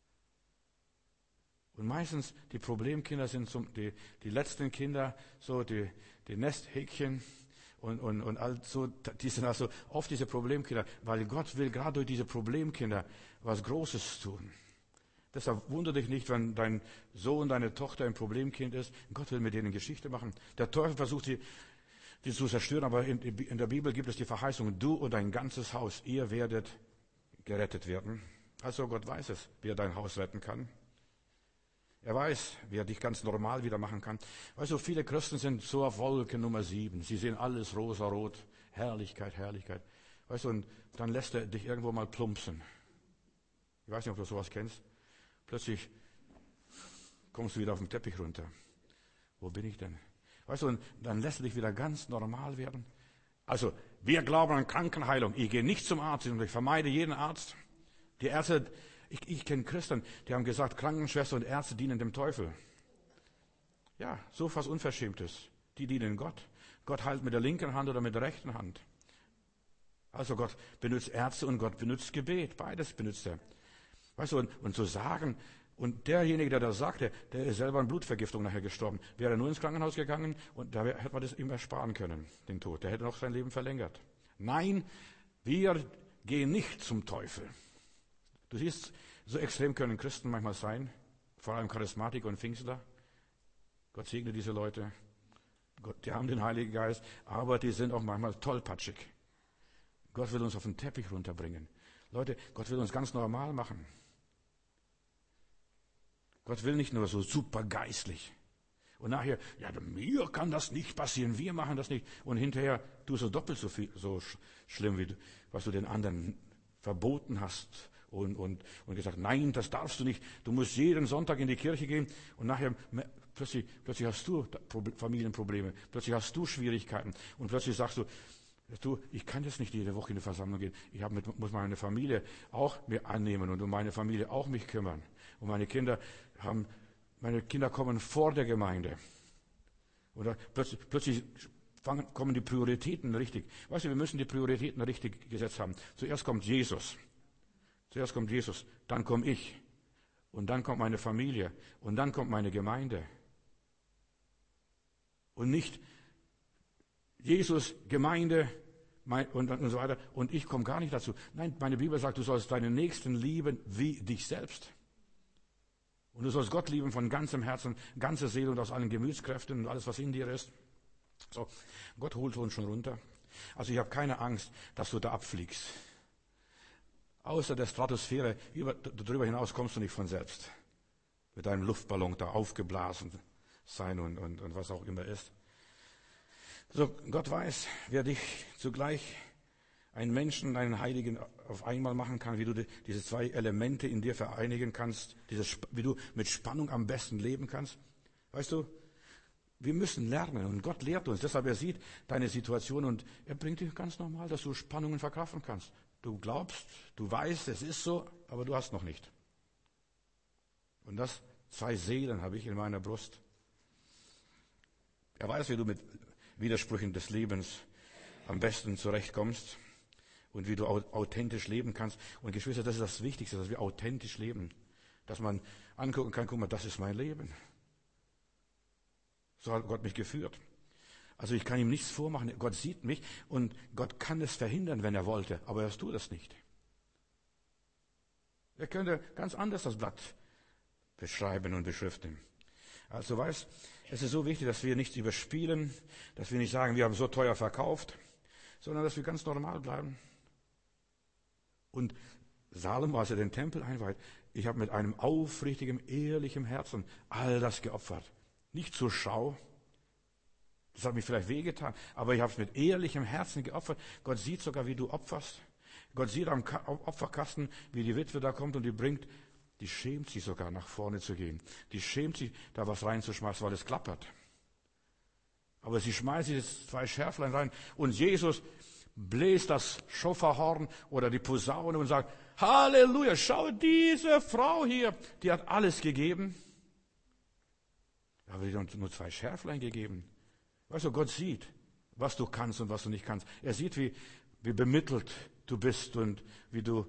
Und meistens die Problemkinder sind die letzten Kinder, so die Nesthäkchen und also, die sind also oft diese Problemkinder, weil Gott will gerade durch diese Problemkinder was Großes tun. Deshalb wundere dich nicht, wenn dein Sohn, deine Tochter ein Problemkind ist. Gott will mit denen Geschichte machen. Der Teufel versucht die zu zerstören, aber in der Bibel gibt es die Verheißung, du und dein ganzes Haus, ihr werdet gerettet werden. Also Gott weiß es, wie er dein Haus retten kann. Er weiß, wie er dich ganz normal wieder machen kann. Weißt du, viele Christen sind so auf Wolke Nummer 7. Sie sehen alles rosarot. Herrlichkeit, Herrlichkeit. Weißt du, und dann lässt er dich irgendwo mal plumpsen. Ich weiß nicht, ob du sowas kennst. Plötzlich kommst du wieder auf den Teppich runter. Wo bin ich denn? Weißt du, und dann lässt er dich wieder ganz normal werden. Also, wir glauben an Krankenheilung. Ich gehe nicht zum Arzt und ich vermeide jeden Arzt. Die Ärzte, ich kenne Christen, die haben gesagt, Krankenschwester und Ärzte dienen dem Teufel. Ja, so was Unverschämtes. Die dienen Gott. Gott heilt mit der linken Hand oder mit der rechten Hand. Also Gott benutzt Ärzte und Gott benutzt Gebet. Beides benutzt er. Weißt du, und zu sagen, und derjenige, der das sagte, der ist selber an Blutvergiftung nachher gestorben. Wäre er nur ins Krankenhaus gegangen und da hätte man das ihm ersparen können, den Tod. Der hätte noch sein Leben verlängert. Nein, wir gehen nicht zum Teufel. Du siehst, so extrem können Christen manchmal sein, vor allem Charismatiker und Pfingstler. Gott segne diese Leute. Gott, die haben den Heiligen Geist, aber die sind auch manchmal tollpatschig. Gott will uns auf den Teppich runterbringen. Leute, Gott will uns ganz normal machen. Gott will nicht nur so super geistlich. Und nachher, ja, mir kann das nicht passieren, wir machen das nicht. Und hinterher, du so doppelt so schlimm, wie was du den anderen verboten hast und gesagt, nein, das darfst du nicht. Du musst jeden Sonntag in die Kirche gehen und nachher plötzlich hast du Familienprobleme, plötzlich hast du Schwierigkeiten und plötzlich sagst du, ich kann jetzt nicht jede Woche in die Versammlung gehen. Muss meine Familie auch mir annehmen und um meine Familie auch mich kümmern. Und meine Kinder kommen vor der Gemeinde. Oder plötzlich kommen die Prioritäten richtig. Weißt du, wir müssen die Prioritäten richtig gesetzt haben. Zuerst kommt Jesus, dann komme ich. Und dann kommt meine Familie. Und dann kommt meine Gemeinde. Und nicht Jesus, Gemeinde und so weiter. Und ich komme gar nicht dazu. Nein, meine Bibel sagt, du sollst deinen Nächsten lieben wie dich selbst. Und du sollst Gott lieben von ganzem Herzen, ganzer Seele und aus allen Gemütskräften und alles, was in dir ist. So, Gott holt uns schon runter. Also ich habe keine Angst, dass du da abfliegst. Außer der Stratosphäre, darüber hinaus kommst du nicht von selbst. Mit deinem Luftballon da aufgeblasen sein und was auch immer ist. So, Gott weiß, wer dich zugleich einen Menschen, einen Heiligen auf einmal machen kann, wie du diese zwei Elemente in dir vereinigen kannst, wie du mit Spannung am besten leben kannst. Weißt du, wir müssen lernen und Gott lehrt uns. Deshalb, er sieht deine Situation und er bringt dich ganz normal, dass du Spannungen verkraften kannst. Du glaubst, du weißt, es ist so, aber du hast noch nicht. Und das, 2 Seelen habe ich in meiner Brust. Er weiß, wie du mit Widersprüchen des Lebens am besten zurechtkommst und wie du authentisch leben kannst. Und Geschwister, das ist das Wichtigste, dass wir authentisch leben. Dass man angucken kann, guck mal, das ist mein Leben. So hat Gott mich geführt. Also ich kann ihm nichts vormachen. Gott sieht mich und Gott kann es verhindern, wenn er wollte. Aber er tut es nicht. Er könnte ganz anders das Blatt beschreiben und beschriften. Also es ist so wichtig, dass wir nichts überspielen, dass wir nicht sagen, wir haben so teuer verkauft, sondern dass wir ganz normal bleiben. Und Salomo, als er den Tempel einweiht, ich habe mit einem aufrichtigen, ehrlichen Herzen all das geopfert. Nicht zur Schau. Das hat mich vielleicht wehgetan, aber ich habe es mit ehrlichem Herzen geopfert. Gott sieht sogar, wie du opferst. Gott sieht am Opferkasten, wie die Witwe da kommt und die bringt, die schämt sich sogar nach vorne zu gehen. Die schämt sich, da was reinzuschmeißen, weil es klappert. Aber sie schmeißt jetzt 2 Schärflein rein und Jesus bläst das Schofarhorn oder die Posaune und sagt, Halleluja, schau, diese Frau hier, die hat alles gegeben. Aber die hat nur 2 Schärflein gegeben. Weißt du, Gott sieht, was du kannst und was du nicht kannst. Er sieht, wie bemittelt du bist und wie du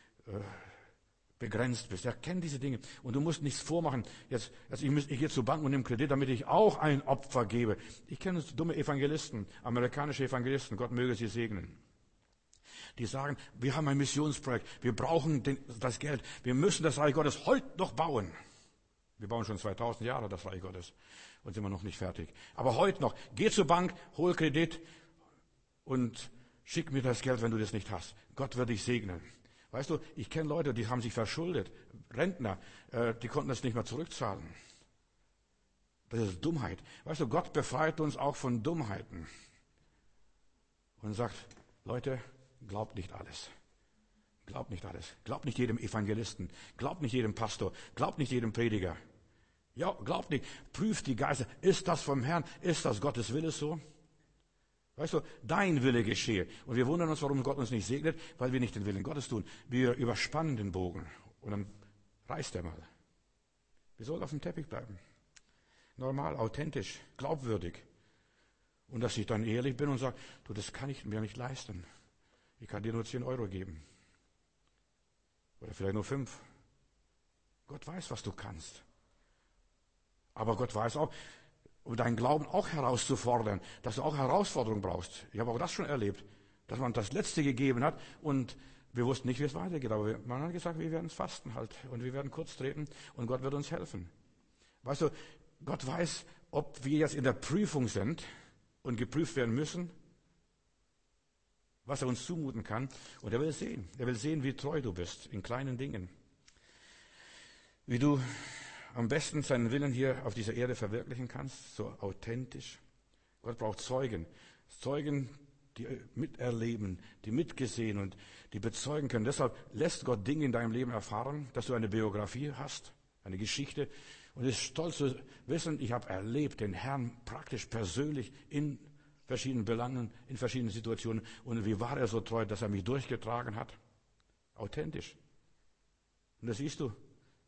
begrenzt bist. Er kennt diese Dinge. Und du musst nichts vormachen. Ich gehe zur Bank und nehme Kredit, damit ich auch ein Opfer gebe. Ich kenne dumme Evangelisten, amerikanische Evangelisten, Gott möge sie segnen. Die sagen, wir haben ein Missionsprojekt, wir brauchen das Geld, wir müssen das Reich Gottes heute noch bauen. Wir bauen schon 2000 Jahre das Reich Gottes und sind wir noch nicht fertig. Aber heute noch, geh zur Bank, hol Kredit und schick mir das Geld, wenn du das nicht hast. Gott wird dich segnen. Weißt du, ich kenne Leute, die haben sich verschuldet, Rentner, die konnten das nicht mehr zurückzahlen. Das ist Dummheit. Weißt du, Gott befreit uns auch von Dummheiten und sagt, Leute, glaubt nicht alles. Glaubt nicht alles. Glaubt nicht jedem Evangelisten. Glaubt nicht jedem Pastor. Glaubt nicht jedem Prediger. Ja, glaubt nicht. Prüft die Geister. Ist das vom Herrn? Ist das Gottes Wille so? Weißt du, dein Wille geschehe. Und wir wundern uns, warum Gott uns nicht segnet, weil wir nicht den Willen Gottes tun. Wir überspannen den Bogen. Und dann reißt er mal. Wir sollen auf dem Teppich bleiben. Normal, authentisch, glaubwürdig. Und dass ich dann ehrlich bin und sage, du, das kann ich mir nicht leisten. Ich kann dir nur 10 Euro geben. Oder vielleicht nur 5. Gott weiß, was du kannst. Aber Gott weiß auch, um deinen Glauben auch herauszufordern, dass du auch Herausforderungen brauchst. Ich habe auch das schon erlebt, dass man das Letzte gegeben hat und wir wussten nicht, wie es weitergeht. Aber man hat gesagt, wir werden fasten halt und wir werden kurz treten und Gott wird uns helfen. Weißt du, Gott weiß, ob wir jetzt in der Prüfung sind und geprüft werden müssen, was er uns zumuten kann. Und er will sehen. Er will sehen, wie treu du bist in kleinen Dingen. Wie du am besten seinen Willen hier auf dieser Erde verwirklichen kannst, so authentisch. Gott braucht Zeugen. Zeugen, die miterleben, die mitgesehen und die bezeugen können. Deshalb lässt Gott Dinge in deinem Leben erfahren, dass du eine Biografie hast, eine Geschichte. Und ist stolz zu wissen, ich habe erlebt den Herrn praktisch persönlich in verschiedenen Belangen, in verschiedenen Situationen. Und wie war er so treu, dass er mich durchgetragen hat? Authentisch. Und das siehst du.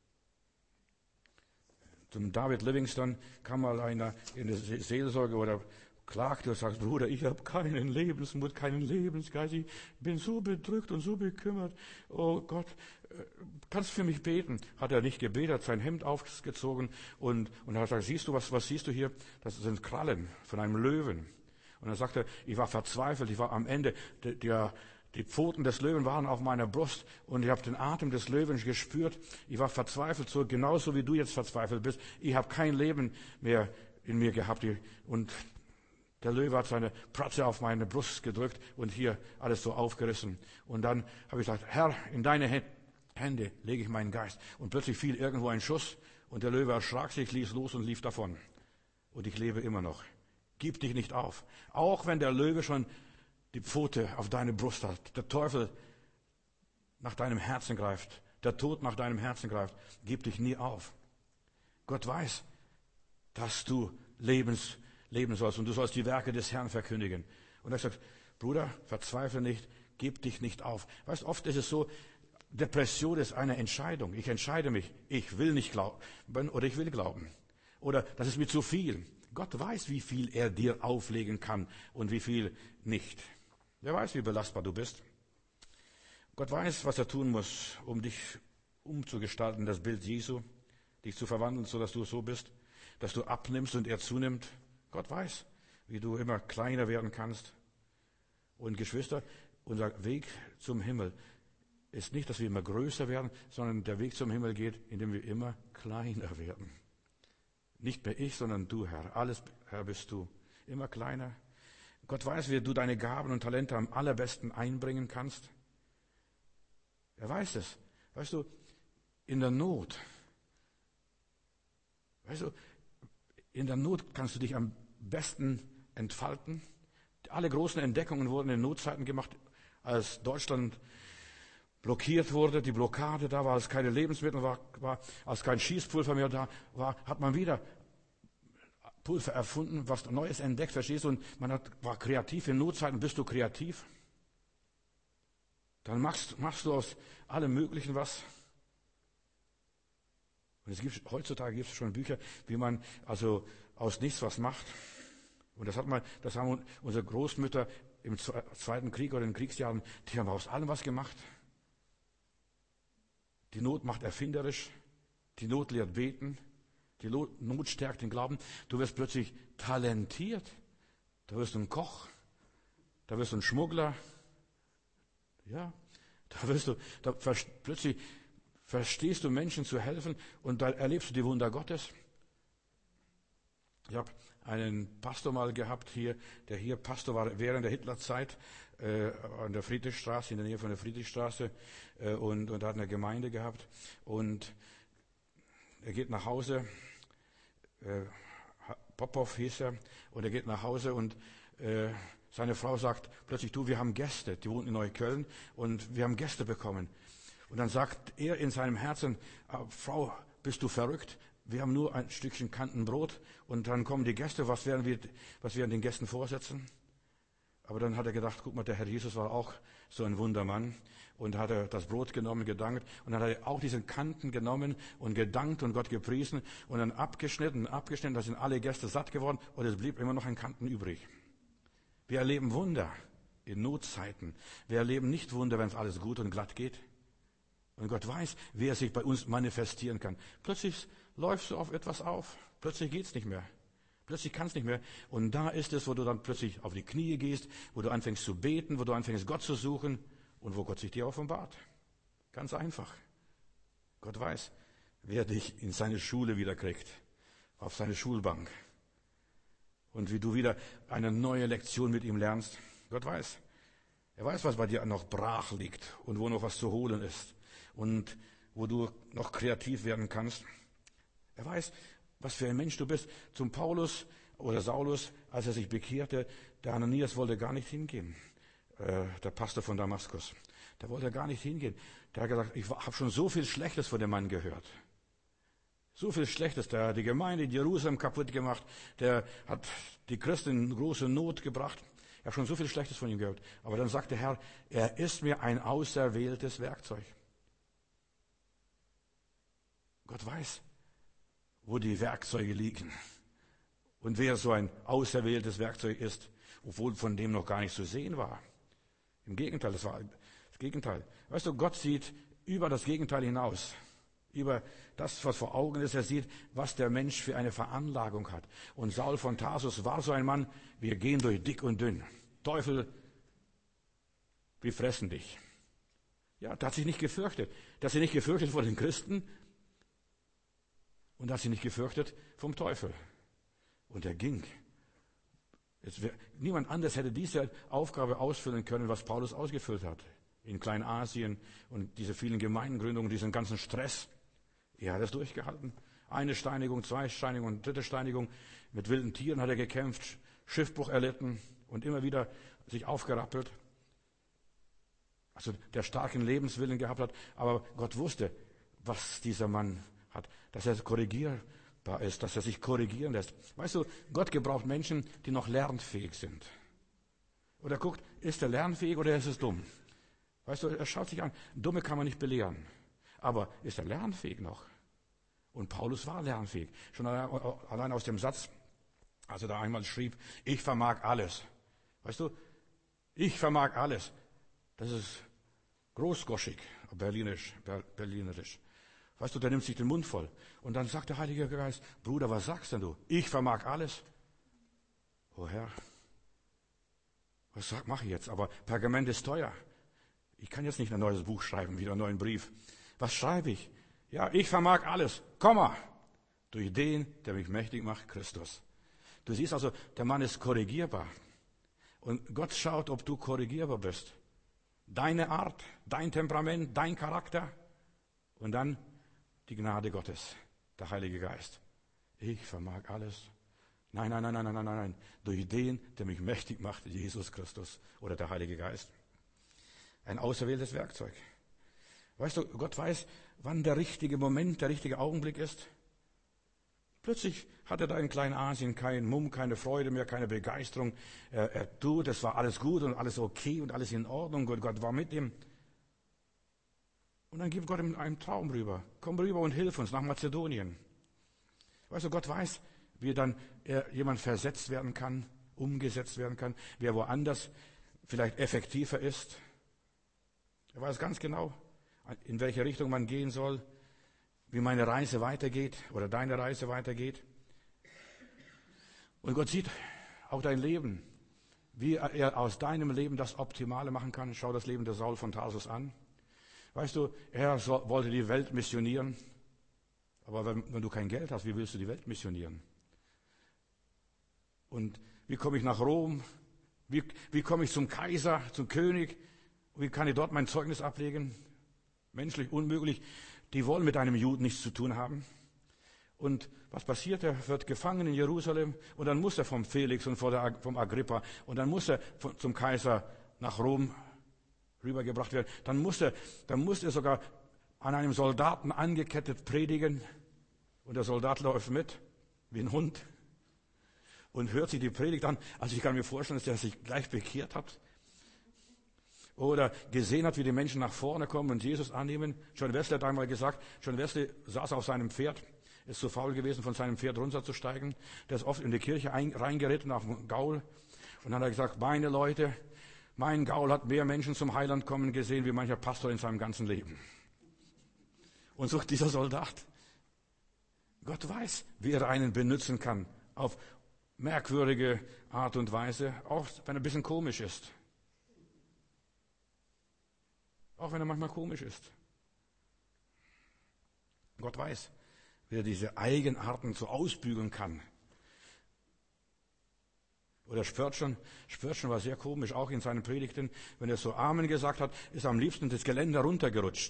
Zum David Livingstone kam mal einer in der Seelsorge oder klagte und sagt, Bruder, ich habe keinen Lebensmut, keinen Lebensgeist, ich bin so bedrückt und so bekümmert. Oh Gott, kannst du für mich beten? Hat er nicht gebetet, hat sein Hemd aufgezogen und hat gesagt, siehst du, was siehst du hier? Das sind Krallen von einem Löwen. Und er sagte, ich war verzweifelt, ich war am Ende, die Pfoten des Löwen waren auf meiner Brust und ich habe den Atem des Löwen gespürt. Ich war verzweifelt, so genauso wie du jetzt verzweifelt bist. Ich habe kein Leben mehr in mir gehabt. Und der Löwe hat seine Pratze auf meine Brust gedrückt und hier alles so aufgerissen. Und dann habe ich gesagt, Herr, in deine Hände lege ich meinen Geist. Und plötzlich fiel irgendwo ein Schuss und der Löwe erschrak sich, ließ los und lief davon. Und ich lebe immer noch. Gib dich nicht auf. Auch wenn der Löwe schon die Pfote auf deine Brust hat, der Teufel nach deinem Herzen greift, der Tod nach deinem Herzen greift, gib dich nie auf. Gott weiß, dass du leben sollst und du sollst die Werke des Herrn verkündigen. Und er sagt, Bruder, verzweifle nicht, gib dich nicht auf. Weißt, oft ist es so, Depression ist eine Entscheidung. Ich entscheide mich, ich will nicht glauben oder ich will glauben. Oder das ist mir zu viel. Gott weiß, wie viel er dir auflegen kann und wie viel nicht. Er weiß, wie belastbar du bist. Gott weiß, was er tun muss, um dich umzugestalten, das Bild Jesu, dich zu verwandeln, sodass du so bist, dass du abnimmst und er zunimmt. Gott weiß, wie du immer kleiner werden kannst. Und Geschwister, unser Weg zum Himmel ist nicht, dass wir immer größer werden, sondern der Weg zum Himmel geht, indem wir immer kleiner werden. Nicht mehr ich, sondern du, Herr. Alles, Herr, bist du. Immer kleiner. Gott weiß, wie du deine Gaben und Talente am allerbesten einbringen kannst. Er weiß es. Weißt du, in der Not, in der Not kannst du dich am besten entfalten. Alle großen Entdeckungen wurden in Notzeiten gemacht, als Deutschland blockiert wurde, die Blockade da war, als keine Lebensmittel war, als kein Schießpulver mehr da war, hat man wieder Pulver erfunden, was Neues entdeckt, verstehst du? Und war kreativ. In Notzeiten bist du kreativ. Dann machst du aus allem Möglichen was. Und heutzutage gibt es schon Bücher, wie man also aus nichts was macht. Und das haben unsere Großmütter im Zweiten Krieg oder in den Kriegsjahren, die haben aus allem was gemacht. Die Not macht erfinderisch, die Not lehrt beten, die Not stärkt den Glauben. Du wirst plötzlich talentiert, da wirst du ein Koch, da wirst du ein Schmuggler, ja, plötzlich verstehst du Menschen zu helfen und da erlebst du die Wunder Gottes. Ich habe einen Pastor mal gehabt hier, der hier Pastor war während der Hitlerzeit an der Friedrichstraße, in der Nähe von der Friedrichstraße und hat eine Gemeinde gehabt und er geht nach Hause, Popov hieß er, und er geht nach Hause und seine Frau sagt plötzlich, du, wir haben Gäste, die wohnen in Neukölln und wir haben Gäste bekommen. Und dann sagt er in seinem Herzen, Frau, bist du verrückt? Wir haben nur ein Stückchen Kantenbrot und dann kommen die Gäste, was werden wir den Gästen vorsetzen? Aber dann hat er gedacht, guck mal, der Herr Jesus war auch so ein Wundermann und hat er das Brot genommen, gedankt und dann hat er auch diesen Kanten genommen und gedankt und Gott gepriesen und dann abgeschnitten, da sind alle Gäste satt geworden und es blieb immer noch ein Kanten übrig. Wir erleben Wunder in Notzeiten. Wir erleben nicht Wunder, wenn es alles gut und glatt geht. Und Gott weiß, wie er sich bei uns manifestieren kann. Plötzlich läufst du auf etwas auf. Plötzlich geht's nicht mehr. Plötzlich kann's nicht mehr. Und da ist es, wo du dann plötzlich auf die Knie gehst, wo du anfängst zu beten, wo du anfängst Gott zu suchen und wo Gott sich dir offenbart. Ganz einfach. Gott weiß, wer dich in seine Schule wieder kriegt, auf seine Schulbank. Und wie du wieder eine neue Lektion mit ihm lernst. Gott weiß. Er weiß, was bei dir noch brach liegt und wo noch was zu holen ist. Und wo du noch kreativ werden kannst. Er weiß, was für ein Mensch du bist. Zum Paulus oder Saulus, als er sich bekehrte, der Ananias wollte gar nicht hingehen. Der Pastor von Damaskus. Der wollte gar nicht hingehen. Der hat gesagt, ich habe schon so viel Schlechtes von dem Mann gehört. So viel Schlechtes. Der hat die Gemeinde in Jerusalem kaputt gemacht. Der hat die Christen in große Not gebracht. Ich habe schon so viel Schlechtes von ihm gehört. Aber dann sagt der Herr, er ist mir ein auserwähltes Werkzeug. Gott weiß, wo die Werkzeuge liegen und wer so ein auserwähltes Werkzeug ist, obwohl von dem noch gar nicht zu sehen war. Im Gegenteil, das war das Gegenteil. Weißt du, Gott sieht über das Gegenteil hinaus, über das, was vor Augen ist. Er sieht, was der Mensch für eine Veranlagung hat. Und Saul von Tarsus war so ein Mann, wir gehen durch dick und dünn. Teufel, wir fressen dich. Ja, der hat sich nicht gefürchtet. Der hat sich nicht gefürchtet vor den Christen, und hat sich nicht gefürchtet vom Teufel. Und er ging. Niemand anders hätte diese Aufgabe ausfüllen können, was Paulus ausgefüllt hat. In Kleinasien und diese vielen Gemeindengründungen, diesen ganzen Stress. Er hat es durchgehalten. Eine Steinigung, 2 Steinigungen, 3. Steinigung. Mit wilden Tieren hat er gekämpft, Schiffbruch erlitten und immer wieder sich aufgerappelt. Also der starken Lebenswillen gehabt hat. Aber Gott wusste, was dieser Mann hat, dass er korrigierbar ist, dass er sich korrigieren lässt. Weißt du, Gott gebraucht Menschen, die noch lernfähig sind. Oder guckt, ist er lernfähig oder ist er dumm? Weißt du, er schaut sich an, Dumme kann man nicht belehren. Aber ist er lernfähig noch? Und Paulus war lernfähig. Schon allein aus dem Satz, als er da einmal schrieb, ich vermag alles. Weißt du, ich vermag alles. Das ist großgoschig, berlinerisch. Weißt du, der nimmt sich den Mund voll. Und dann sagt der Heilige Geist, Bruder, was sagst denn du? Ich vermag alles. Oh Herr, was mache ich jetzt? Aber Pergament ist teuer. Ich kann jetzt nicht ein neues Buch schreiben, wieder einen neuen Brief. Was schreibe ich? Ja, ich vermag alles. Komma. Durch den, der mich mächtig macht, Christus. Du siehst also, der Mann ist korrigierbar. Und Gott schaut, ob du korrigierbar bist. Deine Art, dein Temperament, dein Charakter. Und dann die Gnade Gottes, der Heilige Geist. Ich vermag alles. Nein, nein, nein, nein, nein, nein, nein. Durch den, der mich mächtig macht, Jesus Christus oder der Heilige Geist. Ein auserwähltes Werkzeug. Weißt du, Gott weiß, wann der richtige Moment, der richtige Augenblick ist. Plötzlich hatte da in Kleinasien keinen Mumm, keine Freude mehr, keine Begeisterung. Er tut, es war alles gut und alles okay und alles in Ordnung. Gott war mit ihm. Und dann gibt Gott ihm einen Traum rüber. Komm rüber und hilf uns nach Mazedonien. Weißt du, Gott weiß, wie dann jemand versetzt werden kann, umgesetzt werden kann, wer woanders vielleicht effektiver ist. Er weiß ganz genau, in welche Richtung man gehen soll, wie meine Reise weitergeht oder deine Reise weitergeht. Und Gott sieht auch dein Leben, wie er aus deinem Leben das Optimale machen kann. Schau das Leben der Saul von Tarsus an. Weißt du, er wollte die Welt missionieren, aber wenn du kein Geld hast, wie willst du die Welt missionieren? Und wie komme ich nach Rom? Wie komme ich zum Kaiser, zum König? Wie kann ich dort mein Zeugnis ablegen? Menschlich unmöglich. Die wollen mit einem Juden nichts zu tun haben. Und was passiert? Er wird gefangen in Jerusalem und dann muss er vom Felix und vom Agrippa und dann muss er zum Kaiser nach Rom rübergebracht werden. Dann muss er sogar an einem Soldaten angekettet predigen und der Soldat läuft mit wie ein Hund und hört sich die Predigt an. Also ich kann mir vorstellen, dass er sich gleich bekehrt hat. Oder gesehen hat, wie die Menschen nach vorne kommen und Jesus annehmen. John Wesley hat einmal gesagt, John Wesley saß auf seinem Pferd, ist so faul gewesen, von seinem Pferd runterzusteigen. Der ist oft in die Kirche reingeritten auf dem Gaul. Und dann hat er gesagt, meine Leute, mein Gaul hat mehr Menschen zum Heiland kommen gesehen, wie mancher Pastor in seinem ganzen Leben. Und so dieser Soldat. Gott weiß, wie er einen benutzen kann, auf merkwürdige Art und Weise, auch wenn er ein bisschen komisch ist. Auch wenn er manchmal komisch ist. Gott weiß, wie er diese Eigenarten so ausbügeln kann. Oder Spurgeon war sehr komisch, auch in seinen Predigten. Wenn er so Amen gesagt hat, ist er am liebsten das Geländer runtergerutscht.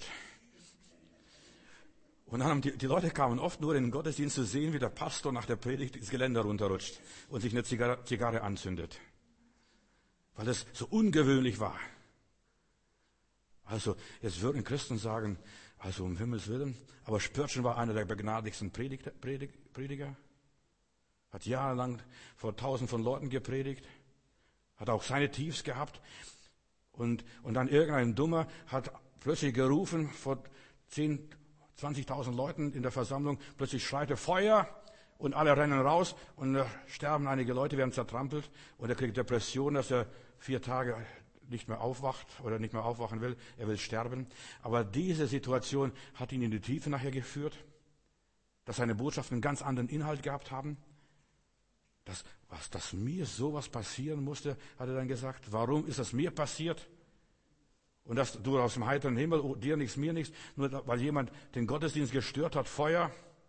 Und dann haben die Leute kamen oft nur in den Gottesdienst zu sehen, wie der Pastor nach der Predigt das Geländer runterrutscht und sich eine Zigarre anzündet. Weil es so ungewöhnlich war. Also, jetzt würden Christen sagen, also um Himmels Willen, aber Spurgeon war einer der begnadigsten Prediger, hat jahrelang vor Tausenden von Leuten gepredigt, hat auch seine Tiefs gehabt und dann irgendein Dummer hat plötzlich gerufen vor 10.000, 20.000 Leuten in der Versammlung, plötzlich schreit er Feuer und alle rennen raus und sterben einige Leute, werden zertrampelt und er kriegt Depression, dass er 4 Tage nicht mehr aufwacht oder nicht mehr aufwachen will, er will sterben. Aber diese Situation hat ihn in die Tiefe nachher dass seine Botschaften einen ganz anderen Inhalt gehabt haben. Dass mir sowas passieren musste, hat er dann gesagt. Warum ist das mir passiert? Und dass du aus dem heiteren Himmel, oh, dir nichts, mir nichts, nur weil jemand den Gottesdienst gestört hat, Feuer.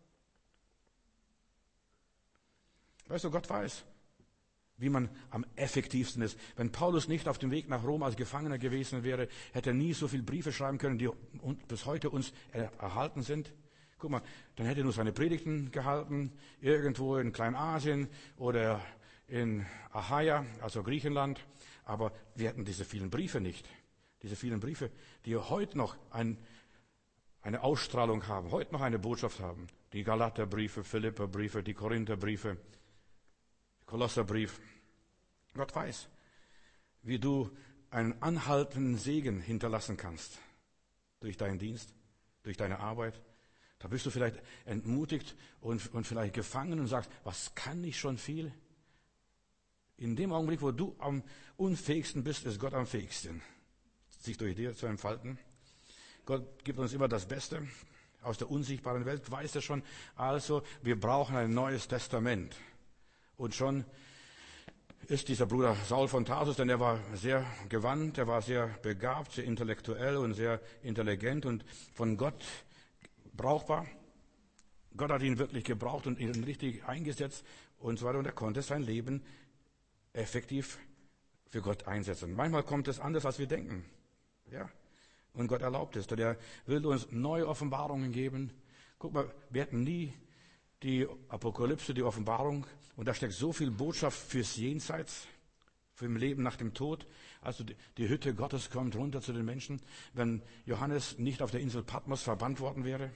Weißt du, Gott weiß, wie man am effektivsten ist. Wenn Paulus nicht auf dem Weg nach Rom als Gefangener gewesen wäre, hätte er nie so viele Briefe schreiben können, die bis heute uns erhalten sind. Guck mal, dann hätte er nur seine Predigten gehalten, irgendwo in Kleinasien oder in Achaia, also Griechenland. Aber wir hätten diese vielen Briefe nicht. Diese vielen Briefe, die heute noch eine Ausstrahlung haben, heute noch eine Botschaft haben. Die Galaterbriefe, Philipperbriefe, die Korintherbriefe, Kolosserbrief. Gott weiß, wie du einen anhaltenden Segen hinterlassen kannst. Durch deinen Dienst, durch deine Arbeit. Da bist du vielleicht entmutigt und vielleicht gefangen und sagst, was kann ich schon viel? In dem Augenblick, wo du am unfähigsten bist, ist Gott am fähigsten, sich durch dir zu entfalten. Gott gibt uns immer das Beste. Aus der unsichtbaren Welt weiß er schon. Also, wir brauchen ein neues Testament. Und schon ist dieser Bruder Saul von Tarsus, denn er war sehr gewandt, er war sehr begabt, sehr intellektuell und sehr intelligent und von Gott brauchbar. Gott hat ihn wirklich gebraucht und ihn richtig eingesetzt und so weiter. Und er konnte sein Leben effektiv für Gott einsetzen. Manchmal kommt es anders, als wir denken. Ja? Und Gott erlaubt es. Denn er will uns neue Offenbarungen geben. Guck mal, wir hätten nie die Apokalypse, die Offenbarung. Und da steckt so viel Botschaft fürs Jenseits, für ein Leben nach dem Tod. Also die Hütte Gottes kommt runter zu den Menschen. Wenn Johannes nicht auf der Insel Patmos verbannt worden wäre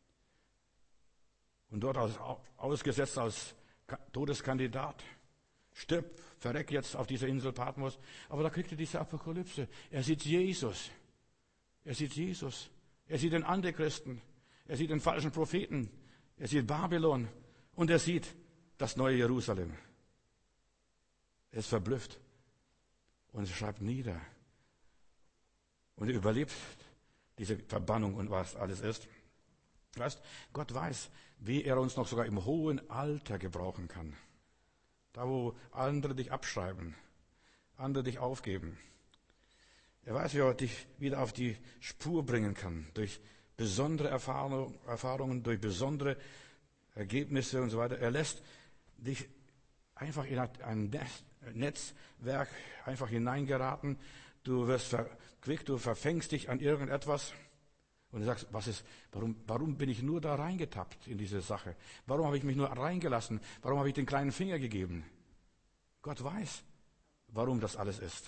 und dort ausgesetzt als Todeskandidat, stirb, verreck jetzt auf dieser Insel Patmos. Aber da kriegt er diese Apokalypse. Er sieht Jesus. Er sieht Jesus. Er sieht den Antichristen. Er sieht den falschen Propheten. Er sieht Babylon. Und er sieht das neue Jerusalem. Er ist verblüfft. Und er schreibt nieder. Und er überlebt diese Verbannung und was alles ist. Weißt, Gott weiß, wie er uns noch sogar im hohen Alter gebrauchen kann. Da, wo andere dich abschreiben, andere dich aufgeben. Er weiß, wie er dich wieder auf die Spur bringen kann. Durch besondere Erfahrungen, durch besondere Ergebnisse und so weiter. Er lässt dich einfach in ein Netzwerk einfach hineingeraten. Du wirst verquickt, du verfängst dich an irgendetwas. Und du sagst, warum bin ich nur da reingetappt in diese Sache? Warum habe ich mich nur reingelassen? Warum habe ich den kleinen Finger gegeben? Gott weiß, warum das alles ist.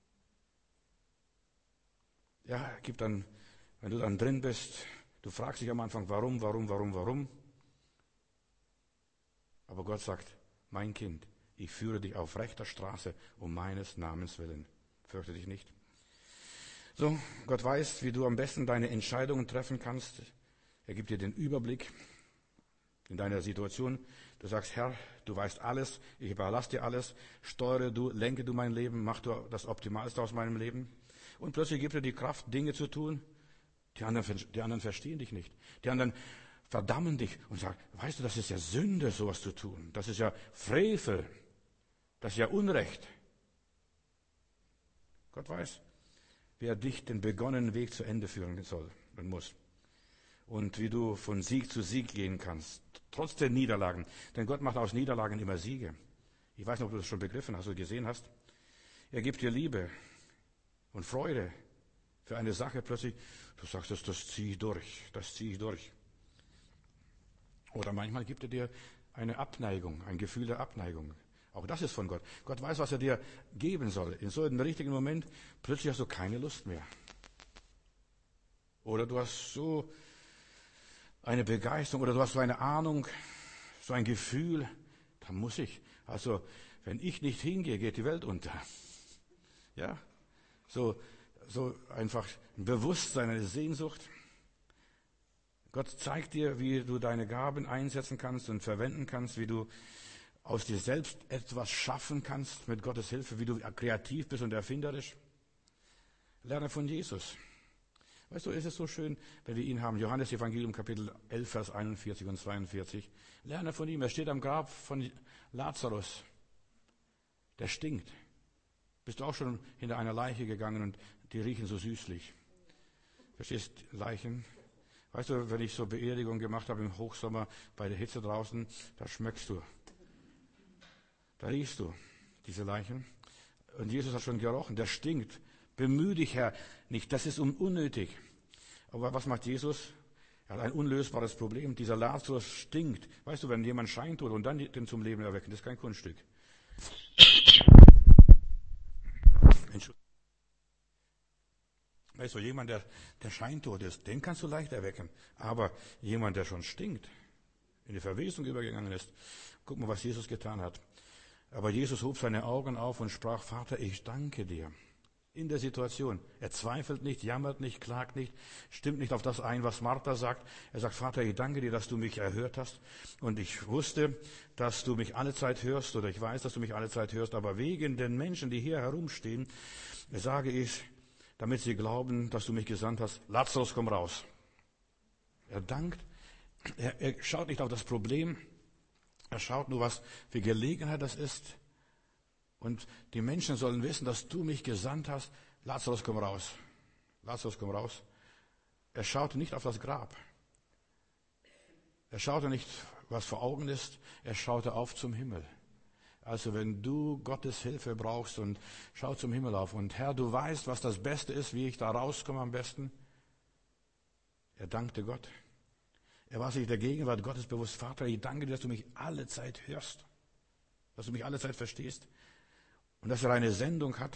Ja, gibt dann, wenn du dann drin bist, du fragst dich am Anfang, warum? Aber Gott sagt, mein Kind, ich führe dich auf rechter Straße um meines Namens willen. Fürchte dich nicht. So, Gott weiß, wie du am besten deine Entscheidungen treffen kannst. Er gibt dir den Überblick in deiner Situation. Du sagst, Herr, du weißt alles, ich überlasse dir alles, steuere du, lenke du mein Leben, mach du das Optimalste aus meinem Leben. Und plötzlich gibt er die Kraft, Dinge zu tun. Die anderen verstehen dich nicht. Die anderen verdammen dich und sagen, weißt du, das ist ja Sünde, sowas zu tun. Das ist ja Frevel. Das ist ja Unrecht. Gott weiß, wer dich den begonnenen Weg zu Ende führen soll und muss. Und wie du von Sieg zu Sieg gehen kannst, trotz der Niederlagen. Denn Gott macht aus Niederlagen immer Siege. Ich weiß nicht, ob du das schon begriffen hast oder gesehen hast. Er gibt dir Liebe und Freude für eine Sache plötzlich. Du sagst, das ziehe ich durch. Oder manchmal gibt er dir eine Abneigung, ein Gefühl der Abneigung. Auch das ist von Gott. Gott weiß, was er dir geben soll. In so einem richtigen Moment, plötzlich hast du keine Lust mehr. Oder du hast so eine Begeisterung, oder du hast so eine Ahnung, so ein Gefühl, da muss ich. Also, wenn ich nicht hingehe, geht die Welt unter. Ja? So einfach ein Bewusstsein, eine Sehnsucht. Gott zeigt dir, wie du deine Gaben einsetzen kannst und verwenden kannst, wie du aus dir selbst etwas schaffen kannst mit Gottes Hilfe, wie du kreativ bist und erfinderisch. Lerne von Jesus. Weißt du, es ist so schön, wenn wir ihn haben. Johannes Evangelium Kapitel 11, Vers 41 und 42. Lerne von ihm. Er steht am Grab von Lazarus. Der stinkt. Bist du auch schon hinter einer Leiche gegangen und die riechen so süßlich. Verstehst, Leichen? Weißt du, wenn ich so Beerdigung gemacht habe im Hochsommer bei der Hitze draußen, da schmeckst du. Da riechst du diese Leichen. Und Jesus hat schon gerochen, der stinkt. Bemühe dich, Herr, nicht, das ist unnötig. Aber was macht Jesus? Er hat ein unlösbares Problem. Dieser Lazarus stinkt. Weißt du, wenn jemand scheintut und dann den zum Leben erwecken, das ist kein Kunststück. Weißt du, jemand, der scheintot ist, den kannst du leicht erwecken. Aber jemand, der schon stinkt, in die Verwesung übergegangen ist, guck mal, was Jesus getan hat. Aber Jesus hob seine Augen auf und sprach, Vater, ich danke dir. In der Situation. Er zweifelt nicht, jammert nicht, klagt nicht, stimmt nicht auf das ein, was Martha sagt. Er sagt, Vater, ich danke dir, dass du mich erhört hast. Und ich wusste, dass du mich alle Zeit hörst, oder ich weiß, dass du mich alle Zeit hörst. Aber wegen den Menschen, die hier herumstehen, sage ich, damit sie glauben, dass du mich gesandt hast, Lazarus, komm raus. Er dankt, er schaut nicht auf das Problem, er schaut nur, was für Gelegenheit das ist. Und die Menschen sollen wissen, dass du mich gesandt hast. Lazarus, komm raus. Lazarus, komm raus. Er schaute nicht auf das Grab. Er schaute nicht, was vor Augen ist. Er schaute auf zum Himmel. Also wenn du Gottes Hilfe brauchst und schau zum Himmel auf und Herr, du weißt, was das Beste ist, wie ich da rauskomme am besten. Er dankte Gott. Er war sich der Gegenwart Gottes bewusst. Vater, ich danke dir, dass du mich alle Zeit hörst, dass du mich alle Zeit verstehst und dass er eine Sendung hat.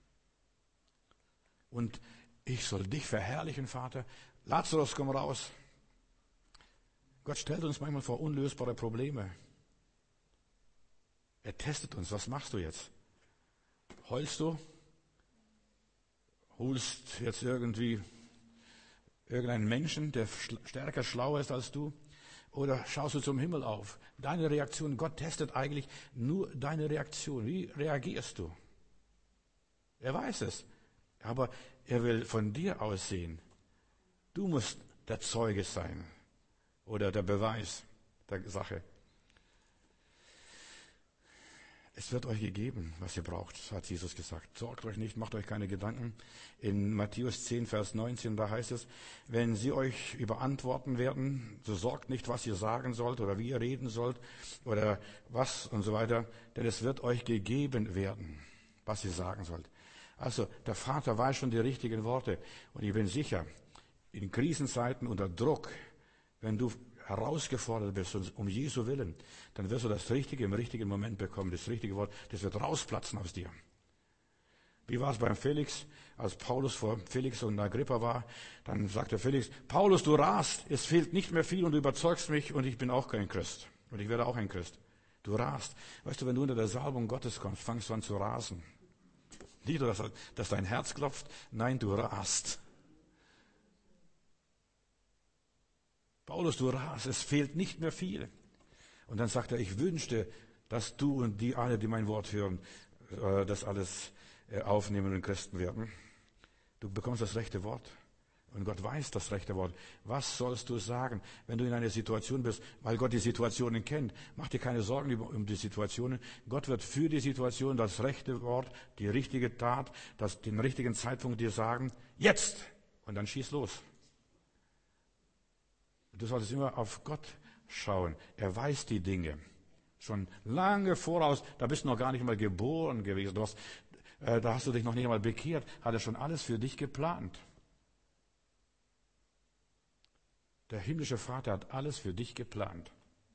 Und ich soll dich verherrlichen, Vater. Lazarus, komm raus. Gott stellt uns manchmal vor unlösbare Probleme. Er testet uns. Was machst du jetzt? Heulst du? Holst jetzt irgendeinen Menschen, der stärker, schlauer ist als du? Oder schaust du zum Himmel auf? Deine Reaktion, Gott testet eigentlich nur deine Reaktion. Wie reagierst du? Er weiß es. Aber er will von dir aus sehen. Du musst der Zeuge sein oder der Beweis der Sache. Es wird euch gegeben, was ihr braucht, hat Jesus gesagt. Sorgt euch nicht, macht euch keine Gedanken. In Matthäus 10, Vers 19, da heißt es, wenn sie euch überantworten werden, so sorgt nicht, was ihr sagen sollt oder wie ihr reden sollt oder was und so weiter, denn es wird euch gegeben werden, was ihr sagen sollt. Also der Vater weiß schon die richtigen Worte und ich bin sicher, in Krisenzeiten unter Druck, wenn du herausgefordert bist um Jesu Willen, dann wirst du das Richtige im richtigen Moment bekommen, das richtige Wort, das wird rausplatzen aus dir. Wie war es beim Felix, als Paulus vor Felix und Agrippa war, dann sagte Felix, Paulus, du rast, es fehlt nicht mehr viel und du überzeugst mich und ich bin auch kein Christ und ich werde auch ein Christ. Du rast. Weißt du, wenn du unter der Salbung Gottes kommst, fangst du an zu rasen. Nicht nur, dass dein Herz klopft, nein, du rast. Paulus, du rast, es fehlt nicht mehr viel. Und dann sagt er, ich wünschte, dass du und die alle, die mein Wort hören, das alles aufnehmen und Christen werden. Du bekommst das rechte Wort. Und Gott weiß das rechte Wort. Was sollst du sagen, wenn du in einer Situation bist, weil Gott die Situationen kennt? Mach dir keine Sorgen um die Situationen. Gott wird für die Situation das rechte Wort, die richtige Tat, den richtigen Zeitpunkt dir sagen. Jetzt! Und dann schieß los. Du solltest immer auf Gott schauen. Er weiß die Dinge. Schon lange voraus, da bist du noch gar nicht mal geboren gewesen. Da hast du dich noch nicht einmal bekehrt. Hat er schon alles für dich geplant. Der himmlische Vater hat alles für dich geplant.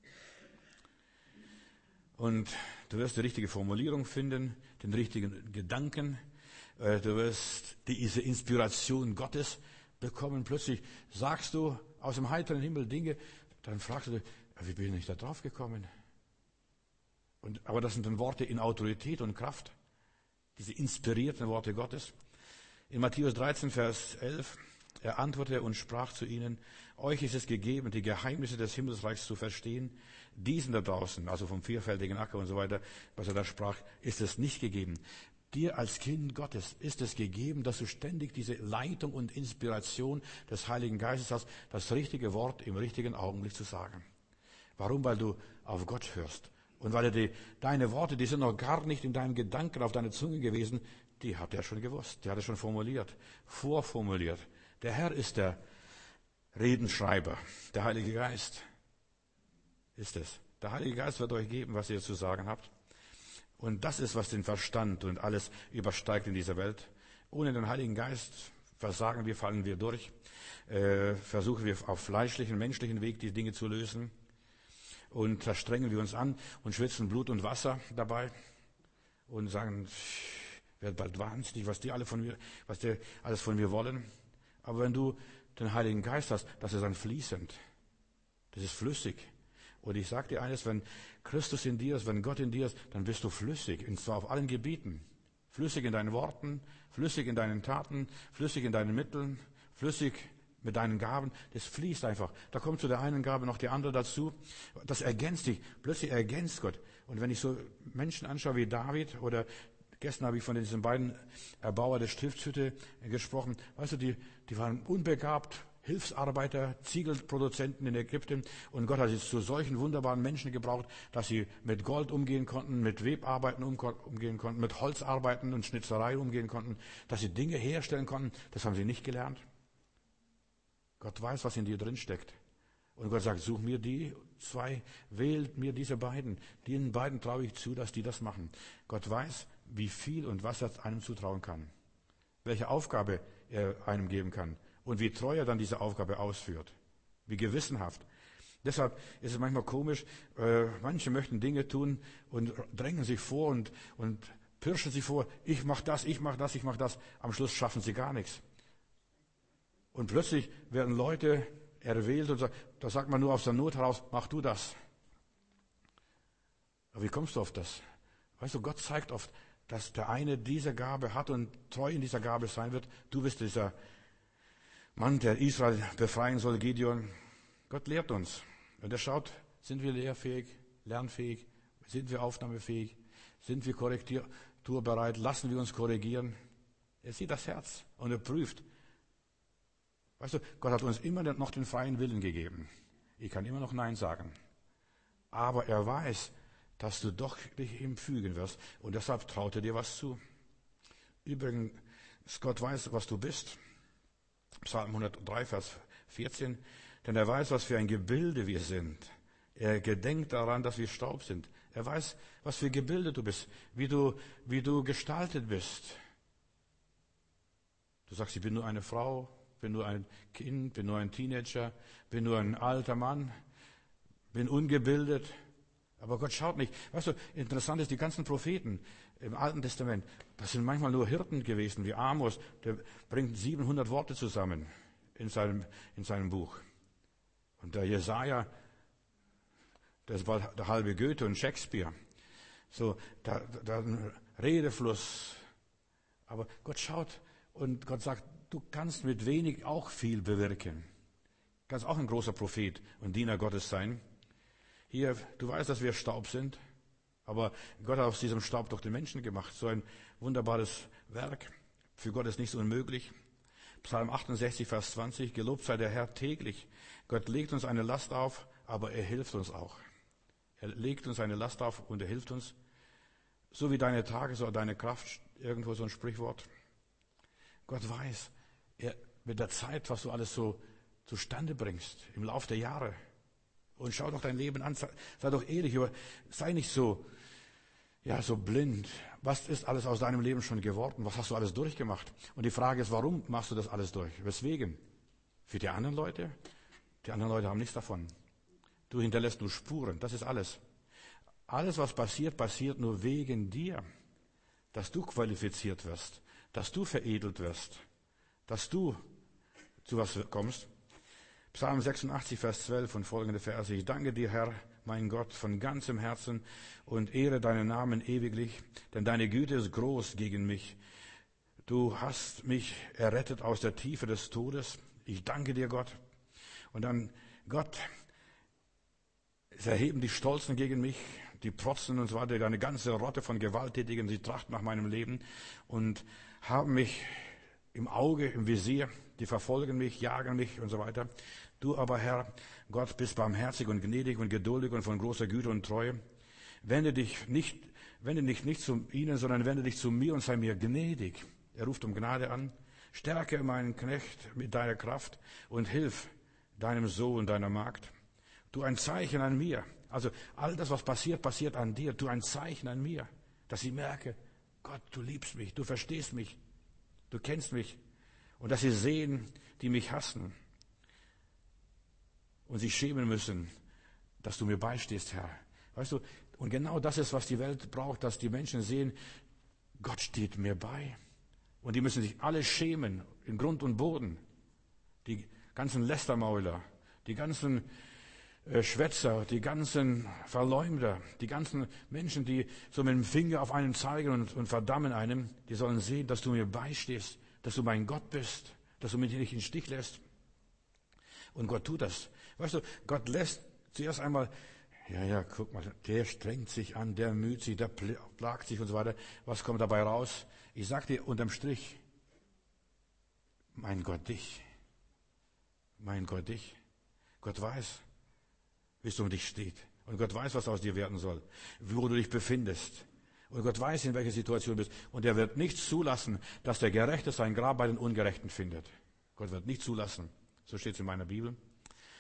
Und du wirst die richtige Formulierung finden, den richtigen Gedanken. Du wirst diese Inspiration Gottes bekommen. Plötzlich sagst du aus dem heiteren Himmel Dinge, dann fragst du dich, wie bin ich da drauf gekommen? Aber das sind dann Worte in Autorität und Kraft, diese inspirierten Worte Gottes. In Matthäus 13, Vers 11, er antwortete und sprach zu ihnen, euch ist es gegeben, die Geheimnisse des Himmelsreichs zu verstehen. Diesen da draußen, also vom vierfältigen Acker und so weiter, was er da sprach, ist es nicht gegeben. Dir als Kind Gottes ist es gegeben, dass du ständig diese Leitung und Inspiration des Heiligen Geistes hast, das richtige Wort im richtigen Augenblick zu sagen. Warum? Weil du auf Gott hörst. Und weil deine Worte, die sind noch gar nicht in deinem Gedanken auf deiner Zunge gewesen, die hat er schon gewusst, die hat er schon formuliert, vorformuliert. Der Herr ist der Redenschreiber, der Heilige Geist ist es. Der Heilige Geist wird euch geben, was ihr zu sagen habt. Und das ist, was den Verstand und alles übersteigt in dieser Welt. Ohne den Heiligen Geist versagen wir, fallen wir durch, versuchen wir auf fleischlichen, menschlichen Weg die Dinge zu lösen. Und da strengen wir uns an und schwitzen Blut und Wasser dabei und sagen, ich werde bald wahnsinnig, was die alles von mir wollen. Aber wenn du den Heiligen Geist hast, das ist dann fließend. Das ist flüssig. Und ich sage dir eines, wenn Christus in dir ist, wenn Gott in dir ist, dann bist du flüssig. Und zwar auf allen Gebieten. Flüssig in deinen Worten, flüssig in deinen Taten, flüssig in deinen Mitteln, flüssig mit deinen Gaben. Das fließt einfach. Da kommt zu der einen Gabe noch die andere dazu. Das ergänzt dich. Plötzlich ergänzt Gott. Und wenn ich so Menschen anschaue wie David oder gestern habe ich von diesen beiden Erbauer der Stiftshütte gesprochen. Weißt du, die waren unbegabt, Hilfsarbeiter, Ziegelproduzenten in Ägypten. Und Gott hat sie zu solchen wunderbaren Menschen gebraucht, dass sie mit Gold umgehen konnten, mit Webarbeiten umgehen konnten, mit Holzarbeiten und Schnitzerei umgehen konnten, dass sie Dinge herstellen konnten. Das haben sie nicht gelernt. Gott weiß, was in dir drin steckt. Und Gott sagt, such mir die 2, wählt mir diese beiden. Den beiden traue ich zu, dass die das machen. Gott weiß, wie viel und was er einem zutrauen kann. Welche Aufgabe er einem geben kann. Und wie treu er dann diese Aufgabe ausführt. Wie gewissenhaft. Deshalb ist es manchmal komisch, manche möchten Dinge tun und drängen sich vor und pirschen sich vor, ich mach das, ich mach das, ich mach das. Am Schluss schaffen sie gar nichts. Und plötzlich werden Leute erwählt und da sagt man nur aus der Not heraus, mach du das. Aber wie kommst du auf das? Weißt du, Gott zeigt oft, dass der eine diese Gabe hat und treu in dieser Gabe sein wird. Du bist dieser Mann, der Israel befreien soll, Gideon. Gott lehrt uns. Und er schaut, sind wir lehrfähig, lernfähig, sind wir aufnahmefähig, sind wir korrekturbereit, lassen wir uns korrigieren. Er sieht das Herz und er prüft. Weißt du, Gott hat uns immer noch den freien Willen gegeben. Ich kann immer noch Nein sagen. Aber er weiß, dass du doch dich ihm fügen wirst. Und deshalb traut er dir was zu. Übrigens, Gott weiß, was du bist. Psalm 103, Vers 14. Denn er weiß, was für ein Gebilde wir sind. Er gedenkt daran, dass wir Staub sind. Er weiß, was für Gebilde du bist, wie du gestaltet bist. Du sagst, ich bin nur eine Frau, bin nur ein Kind, bin nur ein Teenager, bin nur ein alter Mann, bin ungebildet. Aber Gott schaut nicht. Weißt du, interessant ist, die ganzen Propheten im Alten Testament, das sind manchmal nur Hirten gewesen, wie Amos, der bringt 700 Worte zusammen in seinem Buch. Und der Jesaja, das war der halbe Goethe und Shakespeare. So, da ein Redefluss. Aber Gott schaut und Gott sagt, du kannst mit wenig auch viel bewirken. Du kannst auch ein großer Prophet und Diener Gottes sein. Hier, du weißt, dass wir Staub sind, aber Gott hat aus diesem Staub doch den Menschen gemacht. So ein wunderbares Werk. Für Gott ist nichts unmöglich. Psalm 68, Vers 20, gelobt sei der Herr täglich. Gott legt uns eine Last auf, aber er hilft uns auch. Er legt uns eine Last auf und er hilft uns. So wie deine Tage, so deine Kraft, irgendwo so ein Sprichwort. Gott weiß, mit der Zeit, was du alles so zustande bringst, im Lauf der Jahre. Und schau doch dein Leben an, sei doch ehrlich, aber sei nicht so blind. Was ist alles aus deinem Leben schon geworden? Was hast du alles durchgemacht? Und die Frage ist, warum machst du das alles durch? Weswegen? Für die anderen Leute? Die anderen Leute haben nichts davon. Du hinterlässt nur Spuren, das ist alles. Alles, was passiert, passiert nur wegen dir. Dass du qualifiziert wirst, dass du veredelt wirst, dass du zu was kommst. Psalm 86, Vers 12 und folgende Verse. Ich danke dir, Herr, mein Gott, von ganzem Herzen und ehre deinen Namen ewiglich, denn deine Güte ist groß gegen mich. Du hast mich errettet aus der Tiefe des Todes. Ich danke dir, Gott. Und dann, Gott, es erheben die Stolzen gegen mich, die protzen und so weiter, eine ganze Rotte von Gewalttätigen, sie trachten nach meinem Leben und haben mich im Auge, im Visier, die verfolgen mich, jagen mich und so weiter. Du aber, Herr, Gott, bist barmherzig und gnädig und geduldig und von großer Güte und Treue. Wende dich nicht zu ihnen, sondern wende dich zu mir und sei mir gnädig. Er ruft um Gnade an. Stärke meinen Knecht mit deiner Kraft und hilf deinem Sohn, deiner Magd. Tu ein Zeichen an mir. Also all das, was passiert, passiert an dir. Tu ein Zeichen an mir, dass ich merke, Gott, du liebst mich, du verstehst mich, du kennst mich. Und dass sie sehen, die mich hassen und sich schämen müssen, dass du mir beistehst, Herr. Weißt du, und genau das ist, was die Welt braucht, dass die Menschen sehen, Gott steht mir bei. Und die müssen sich alle schämen, in Grund und Boden. Die ganzen Lästermäuler, die ganzen Schwätzer, die ganzen Verleumder, die ganzen Menschen, die so mit dem Finger auf einen zeigen und verdammen einem, die sollen sehen, dass du mir beistehst, dass du mein Gott bist, dass du mich nicht in den Stich lässt. Und Gott tut das. Weißt du, Gott lässt zuerst einmal, guck mal, der strengt sich an, der müht sich, der plagt sich und so weiter. Was kommt dabei raus? Ich sag dir unterm Strich, mein Gott, dich. Mein Gott, dich. Gott weiß, wie es um dich steht. Und Gott weiß, was aus dir werden soll, wo du dich befindest. Und Gott weiß, in welcher Situation du bist. Und er wird nicht zulassen, dass der Gerechte sein Grab bei den Ungerechten findet. Gott wird nicht zulassen. So steht es in meiner Bibel.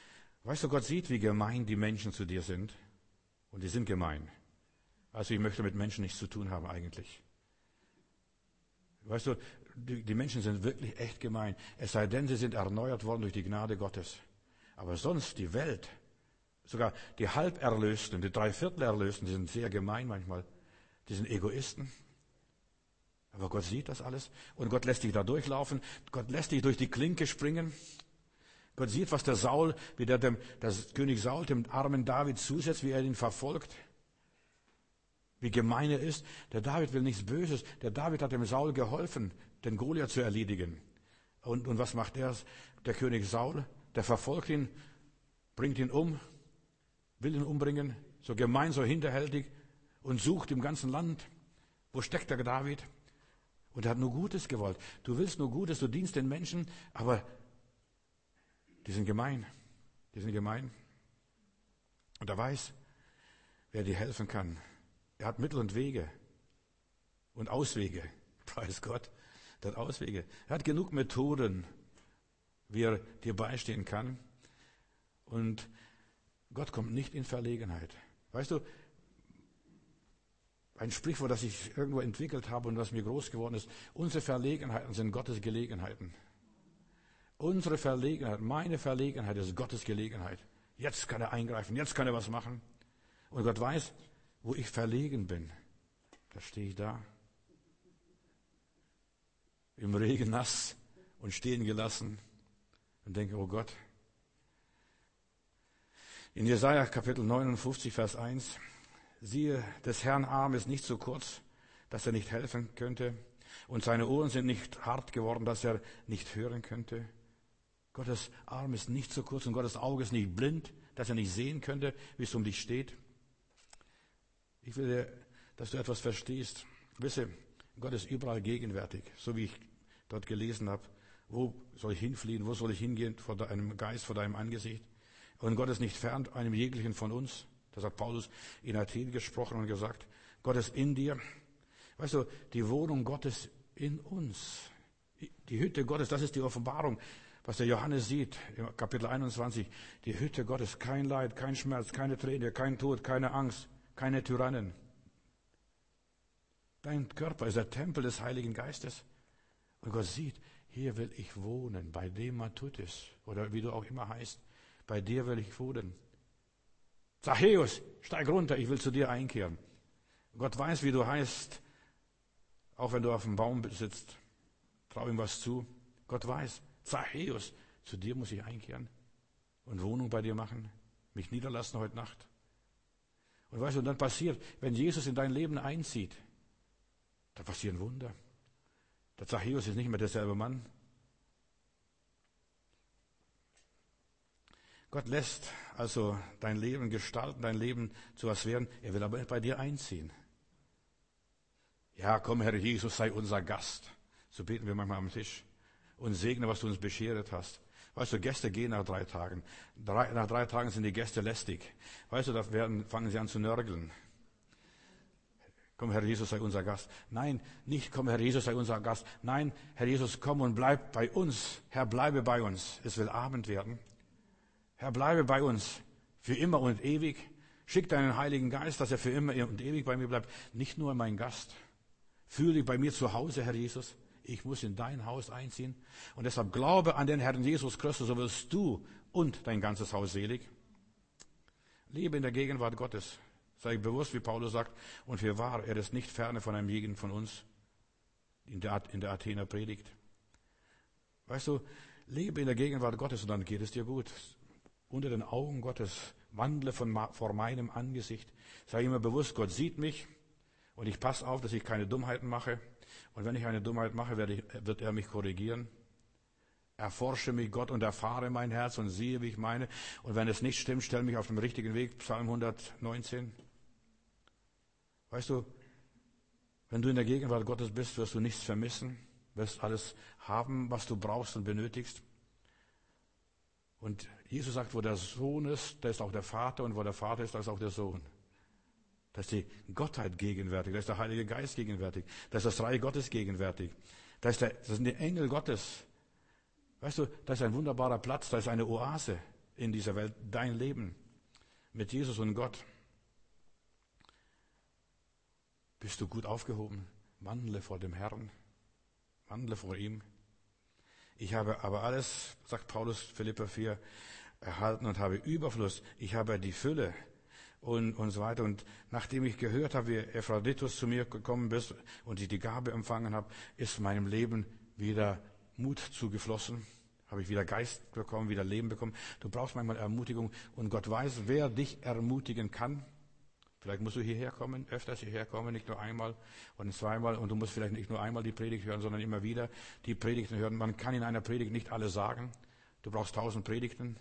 Weißt du, Gott sieht, wie gemein die Menschen zu dir sind. Und die sind gemein. Also ich möchte mit Menschen nichts zu tun haben eigentlich. Weißt du, die Menschen sind wirklich echt gemein. Es sei denn, sie sind erneuert worden durch die Gnade Gottes. Aber sonst die Welt, sogar die Halberlösten, die Dreiviertelerlösten, die sind sehr gemein manchmal. Die sind Egoisten. Aber Gott sieht das alles. Und Gott lässt dich da durchlaufen. Gott lässt dich durch die Klinke springen. Gott sieht, was der König Saul dem armen David zusetzt, wie er ihn verfolgt. Wie gemein er ist. Der David will nichts Böses. Der David hat dem Saul geholfen, den Goliath zu erledigen. Und was macht er? Der König Saul, der verfolgt ihn, bringt ihn um, will ihn umbringen, so gemein, so hinterhältig und sucht im ganzen Land. Wo steckt der David? Und er hat nur Gutes gewollt. Du willst nur Gutes, du dienst den Menschen, aber die sind gemein. Die sind gemein. Und er weiß, wer dir helfen kann. Er hat Mittel und Wege und Auswege. Preis Gott. Er hat Auswege. Er hat genug Methoden, wie er dir beistehen kann. Und Gott kommt nicht in Verlegenheit. Weißt du, ein Sprichwort, das ich irgendwo entwickelt habe und was mir groß geworden ist: Unsere Verlegenheiten sind Gottes Gelegenheiten. Unsere Verlegenheit, meine Verlegenheit ist Gottes Gelegenheit. Jetzt kann er eingreifen, jetzt kann er was machen. Und Gott weiß, wo ich verlegen bin. Da stehe ich da, im Regen nass und stehen gelassen und denke, oh Gott. In Jesaja Kapitel 59, Vers 1, siehe, des Herrn Arm ist nicht so kurz, dass er nicht helfen könnte, und seine Ohren sind nicht hart geworden, dass er nicht hören könnte. Gottes Arm ist nicht so kurz und Gottes Auge ist nicht blind, dass er nicht sehen könnte, wie es um dich steht. Ich will dir, dass du etwas verstehst. Wisse, Gott ist überall gegenwärtig, so wie ich dort gelesen habe. Wo soll ich hinfliehen? Wo soll ich hingehen vor deinem Geist, vor deinem Angesicht? Und Gott ist nicht fern einem jeglichen von uns. Das hat Paulus in Athen gesprochen und gesagt, Gott ist in dir. Weißt du, die Wohnung Gottes in uns. Die Hütte Gottes, das ist die Offenbarung, was der Johannes sieht, im Kapitel 21. Die Hütte Gottes, kein Leid, kein Schmerz, keine Träne, kein Tod, keine Angst, keine Tyrannen. Dein Körper ist der Tempel des Heiligen Geistes. Und Gott sieht, hier will ich wohnen, bei dem Matutis, oder wie du auch immer heißt. Bei dir will ich wohnen. Zachäus, steig runter, ich will zu dir einkehren. Gott weiß, wie du heißt, auch wenn du auf dem Baum sitzt. Trau ihm was zu. Gott weiß, Zachäus, zu dir muss ich einkehren und Wohnung bei dir machen, mich niederlassen heute Nacht. Und weißt du, und dann passiert, wenn Jesus in dein Leben einzieht, da passieren Wunder. Der Zachäus ist nicht mehr derselbe Mann. Gott lässt also dein Leben gestalten, dein Leben zu was werden. Er will aber bei dir einziehen. Ja, komm, Herr Jesus, sei unser Gast. So beten wir manchmal am Tisch. Und segne, was du uns beschert hast. Weißt du, Gäste gehen nach 3 Tagen. Nach 3 Tagen sind die Gäste lästig. Weißt du, da fangen sie an zu nörgeln. Komm, Herr Jesus, sei unser Gast. Nein, nicht komm, Herr Jesus, sei unser Gast. Nein, Herr Jesus, komm und bleib bei uns. Herr, bleibe bei uns. Es will Abend werden. Herr, bleibe bei uns. Für immer und ewig. Schick deinen Heiligen Geist, dass er für immer und ewig bei mir bleibt. Nicht nur mein Gast. Fühle dich bei mir zu Hause, Herr Jesus. Ich muss in dein Haus einziehen. Und deshalb glaube an den Herrn Jesus Christus, so wirst du und dein ganzes Haus selig. Lebe in der Gegenwart Gottes. Sei bewusst, wie Paulus sagt, und für wahr, er ist nicht ferne von einem jeden von uns, in der Athener Predigt. Weißt du, lebe in der Gegenwart Gottes und dann geht es dir gut. Unter den Augen Gottes, wandle vor meinem Angesicht. Sei immer bewusst, Gott sieht mich und ich passe auf, dass ich keine Dummheiten mache. Und wenn ich eine Dummheit mache, wird er mich korrigieren. Erforsche mich, Gott, und erfahre mein Herz und siehe, wie ich meine. Und wenn es nicht stimmt, stell mich auf den richtigen Weg. Psalm 119. Weißt du, wenn du in der Gegenwart Gottes bist, wirst du nichts vermissen. Wirst alles haben, was du brauchst und benötigst. Und Jesus sagt, wo der Sohn ist, da ist auch der Vater. Und wo der Vater ist, da ist auch der Sohn. Da ist die Gottheit gegenwärtig, da ist der Heilige Geist gegenwärtig, da ist das Reich Gottes gegenwärtig, das sind die Engel Gottes. Weißt du, da ist ein wunderbarer Platz, da ist eine Oase. in dieser Welt, dein Leben mit Jesus und Gott. Bist du gut aufgehoben? Wandle vor dem Herrn. Wandle vor ihm. Ich habe aber alles, sagt Paulus, Philipper 4, erhalten und habe Überfluss. Ich habe die Fülle und so weiter. Und nachdem ich gehört habe, wie Ephroditus zu mir gekommen ist und ich die Gabe empfangen habe, ist meinem Leben wieder Mut zugeflossen. Habe ich wieder Geist bekommen, wieder Leben bekommen. Du brauchst manchmal Ermutigung und Gott weiß, wer dich ermutigen kann. Vielleicht musst du hierher kommen, öfters hierher kommen, nicht nur einmal und zweimal. Und du musst vielleicht nicht nur einmal die Predigt hören, sondern immer wieder die Predigten hören. Man kann in einer Predigt nicht alles sagen. Du brauchst 1000 Predigten.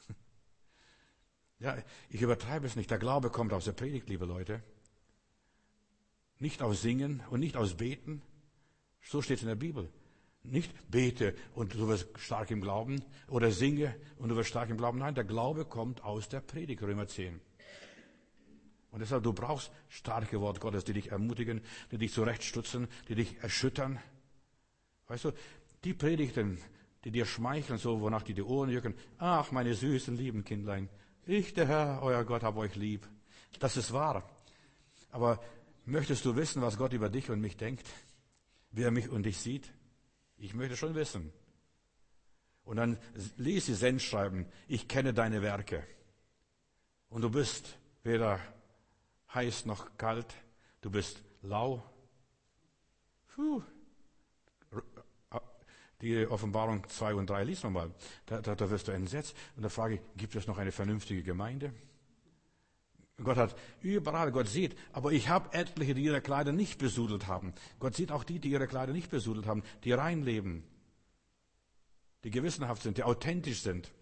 Ja, ich übertreibe es nicht. Der Glaube kommt aus der Predigt, liebe Leute. Nicht aus Singen und nicht aus Beten. So steht es in der Bibel. Nicht bete und du wirst stark im Glauben oder singe und du wirst stark im Glauben. Nein, der Glaube kommt aus der Predigt, Römer 10. Und deshalb, du brauchst starke Worte Gottes, die dich ermutigen, die dich zurechtstutzen, die dich erschüttern. Weißt du, die Predigten, die dir schmeicheln, so wonach die Ohren jucken. Ach, meine süßen, lieben Kindlein, ich, der Herr, euer Gott, hab euch lieb. Das ist wahr. Aber möchtest du wissen, was Gott über dich und mich denkt? Wie er mich und dich sieht? Ich möchte schon wissen. Und dann lies die Sendschreiben, ich kenne deine Werke. Und du bist weder heiß noch kalt, du bist lau. Die Offenbarung 2 und 3 liest man mal. Da wirst du entsetzt. Und da frage ich, gibt es noch eine vernünftige Gemeinde? Gott hat überall, Gott sieht, aber ich habe etliche, die ihre Kleider nicht besudelt haben. Gott sieht auch die ihre Kleider nicht besudelt haben, die rein leben, die gewissenhaft sind, die authentisch sind.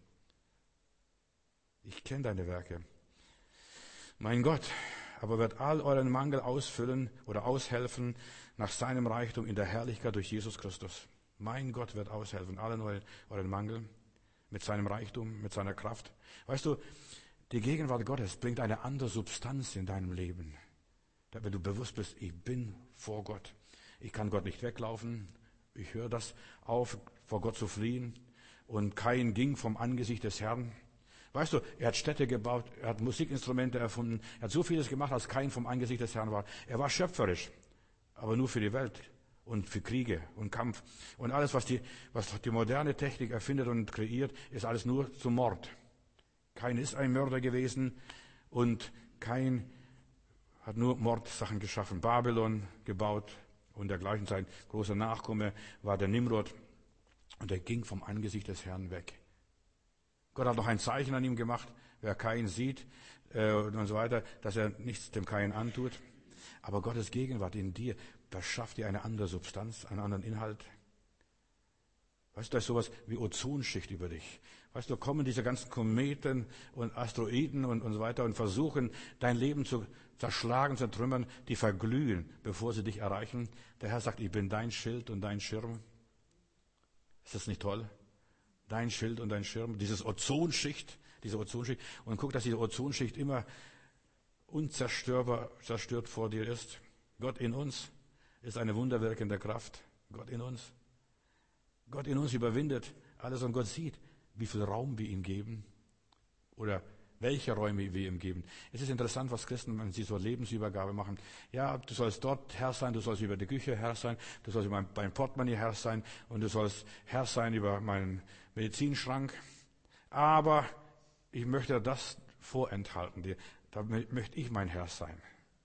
Ich kenne deine Werke. Mein Gott aber wird all euren Mangel ausfüllen oder aushelfen nach seinem Reichtum in der Herrlichkeit durch Jesus Christus. Mein Gott wird aushelfen, allen euren Mangel mit seinem Reichtum, mit seiner Kraft. Weißt du, die Gegenwart Gottes bringt eine andere Substanz in deinem Leben. Wenn du bewusst bist, ich bin vor Gott. Ich kann Gott nicht weglaufen. Ich höre das auf, vor Gott zu fliehen. Und Kain ging vom Angesicht des Herrn. Weißt du, er hat Städte gebaut, er hat Musikinstrumente erfunden, er hat so vieles gemacht, als Kain vom Angesicht des Herrn war. Er war schöpferisch, aber nur für die Welt und für Kriege und Kampf. Und alles, was die moderne Technik erfindet und kreiert, ist alles nur zum Mord. Kain ist ein Mörder gewesen und Kain hat nur Mordsachen geschaffen. Babylon gebaut und der gleichen Zeit großer Nachkomme war der Nimrod und er ging vom Angesicht des Herrn weg. Gott hat noch ein Zeichen an ihm gemacht, wer Kain sieht und so weiter, dass er nichts dem Kain antut. Aber Gottes Gegenwart in dir verschafft dir eine andere Substanz, einen anderen Inhalt. Weißt du, da ist sowas wie Ozonschicht über dich. Weißt du, da kommen diese ganzen Kometen und Asteroiden und so weiter und versuchen, dein Leben zu zerschlagen, zu trümmern, die verglühen, bevor sie dich erreichen. Der Herr sagt, ich bin dein Schild und dein Schirm. Ist das nicht toll? Dein Schild und dein Schirm, diese Ozonschicht. Und guck, dass diese Ozonschicht immer zerstört vor dir ist. Gott in uns ist eine wunderwirkende Kraft. Gott in uns überwindet alles und Gott sieht, wie viel Raum wir ihm geben oder welche Räume wir ihm geben. Es ist interessant, was Christen, wenn sie so Lebensübergabe machen. Ja, du sollst dort Herr sein, du sollst über die Küche Herr sein, du sollst über mein Portemonnaie Herr sein und du sollst Herr sein über meinen Medizinschrank. Aber ich möchte das vorenthalten dir. Da möchte ich mein Herr sein.